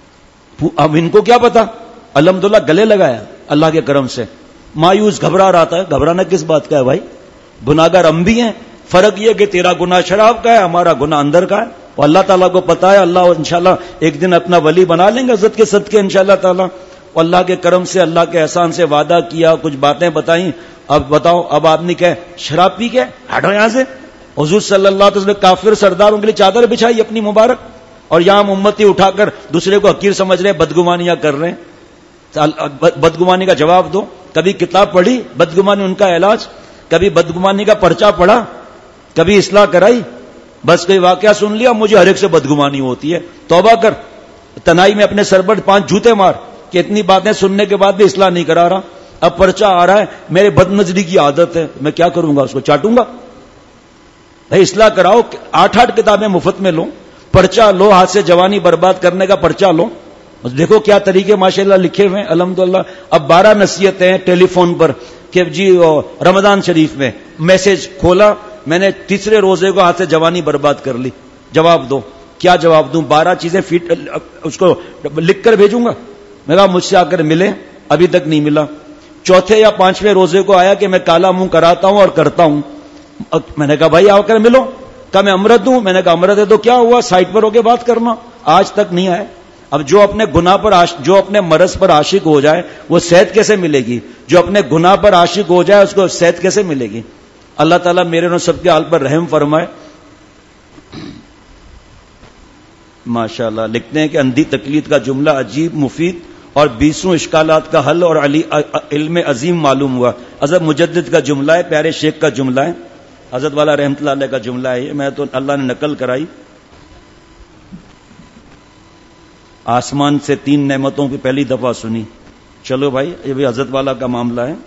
اب ان کو کیا پتا، الحمدللہ گلے لگایا اللہ کے کرم سے. مایوس گھبرا رہا تھا. گھبرانا کس بات کا ہے بھائی؟ گناہگار ہم بھی ہیں. فرق یہ کہ تیرا گناہ شراب کا ہے، ہمارا گناہ اندر کا ہے. اور اللہ تعالیٰ کو پتا ہے، اللہ انشاءاللہ ایک دن اپنا ولی بنا لیں گے عزت کے صدقے انشاءاللہ تعالیٰ. اور اللہ کے کرم سے، اللہ کے احسان سے وعدہ کیا، کچھ باتیں بتائیں. اب بتاؤ، اب آدمی کہ شراب پی کے ہٹو یہاں سے. حضور صلی اللہ علیہ وسلم کافر سرداروں کے لیے چادر بچھائی اپنی مبارک، اور یہاں ہم امتی اٹھا کر دوسرے کو حقیر سمجھ رہے ہیں، بدگمانیاں کر رہے ہیں. بدگمانی کا جواب دو. کبھی کتاب پڑھی بدگمانی ان کا علاج؟ کبھی بدگمانی کا پرچہ پڑھا؟ کبھی اصلاح کرائی؟ بس کوئی واقعہ سن لیا مجھے ہر ایک سے بدگمانی ہوتی ہے. توبہ کر، تنہائی میں اپنے سر پر پانچ جوتے مار کہ اتنی باتیں سننے کے بعد بھی اصلاح نہیں کرا رہا. اب پرچہ آ رہا ہے، میرے بد نظری کی عادت ہے، میں کیا کروں گا، اس کو چاٹوں گا؟ بھائی اصلاح کراؤ. آٹھ آٹھ کتابیں مفت میں لو، پرچہ لو، ہاتھ سے جوانی برباد کرنے کا پرچہ لو. دیکھو کیا طریقے ماشاءاللہ لکھے ہوئے ہیں الحمدللہ. اب بارہ نصیحتیں ٹیلی فون پر کہ جی رمضان شریف میں میسج کھولا، میں نے تیسرے روزے کو ہاتھ سے جوانی برباد کر لی. جواب دو. کیا جواب دوں؟ بارہ چیزیں فیٹ اس کو لکھ کر بھیجوں گا. میں کہا مجھ سے آ کر ملے، ابھی تک نہیں ملا. چوتھے یا پانچویں روزے کو آیا کہ میں کالا منہ کراتا ہوں اور کرتا ہوں. میں نے کہا بھائی آ کر ملو. کہا میں امرت ہوں. میں نے کہا امرت ہے تو کیا ہوا، سائٹ پر ہو کے بات کرنا. آج تک نہیں آئے. اب جو اپنے گناہ پر عاش... جو اپنے مرض پر عاشق ہو جائے وہ صحت کیسے ملے گی؟ جو اپنے گناہ پر عاشق ہو جائے اس کو صحت کیسے ملے گی؟ اللہ تعالیٰ میرے اور سب کے حال پر رحم فرمائے. ماشاءاللہ لکھتے ہیں کہ اندھی تقلید کا جملہ عجیب، مفید اور بیسوں اشکالات کا حل اور علی علم عظیم معلوم ہوا. حضرت مجدد کا جملہ ہے، پیارے شیخ کا جملہ ہے، حضرت والا رحمت اللہ علیہ کا جملہ ہے. یہ میں تو اللہ نے نقل کرائی. آسمان سے تین نعمتوں کی پہلی دفعہ سنی. چلو بھائی یہ بھی حضرت والا کا معاملہ ہے.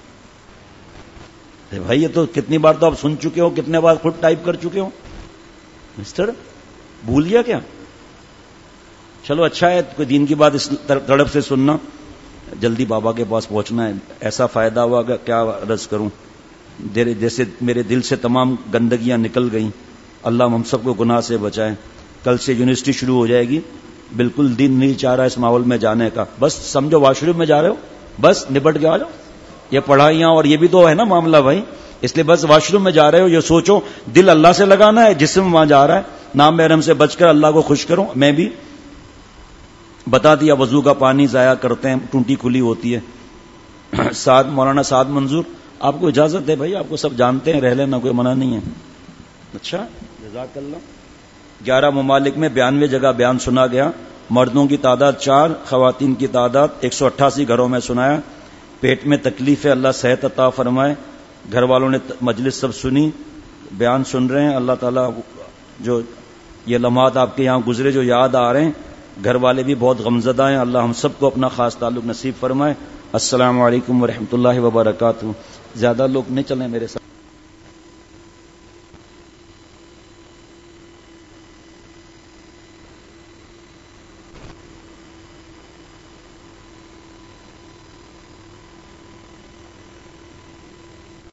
بھائی یہ تو کتنی بار تو آپ سن چکے ہو، کتنے بار خود ٹائپ کر چکے ہو. مسٹر بھول گیا کیا؟ چلو اچھا ہے، کوئی دین کی بات اس تڑپ سے سننا. جلدی بابا کے پاس پہنچنا ہے. ایسا فائدہ ہوا کہ کیا عرض کروں. جیسے میرے دل سے تمام گندگیاں نکل گئیں. اللہ ہم سب کو گناہ سے بچائے. کل سے یونیورسٹی شروع ہو جائے گی. بالکل دن نہیں چاہ رہا اس ماحول میں جانے کا. بس سمجھو واش روم میں جا رہے ہو بس نپٹ کے آ جاؤ. یہ پڑھائیاں اور یہ بھی تو ہے نا معاملہ بھائی. اس لیے بس واش روم میں جا رہے ہو یہ سوچو دل اللہ سے لگانا ہے, جسم وہاں جا رہا ہے, نام محرم سے بچ کر اللہ کو خوش کرو. میں بھی بتا دیا وضو کا پانی ضائع کرتے ہیں, ٹونٹی کھلی ہوتی ہے. سعد مولانا سعد منظور آپ کو اجازت ہے بھائی, آپ کو سب جانتے ہیں, رہ لینا, کوئی منع نہیں ہے. اچھا جزاک اللہ. گیارہ ممالک میں بیانوے جگہ بیان سنا گیا. مردوں کی تعداد چار, خواتین کی تعداد ایک سو اٹھاسی گھروں میں سنایا. پیٹ میں تکلیف ہے, اللہ صحت عطا فرمائے. گھر والوں نے مجلس سب سنی, بیان سن رہے ہیں. اللہ تعالیٰ جو یہ لمحات آپ کے یہاں گزرے جو یاد آ رہے ہیں, گھر والے بھی بہت غمزدہ ہیں, اللہ ہم سب کو اپنا خاص تعلق نصیب فرمائے. السلام علیکم ورحمۃ اللہ وبرکاتہ. زیادہ لوگ نہیں چلیں میرے ساتھ.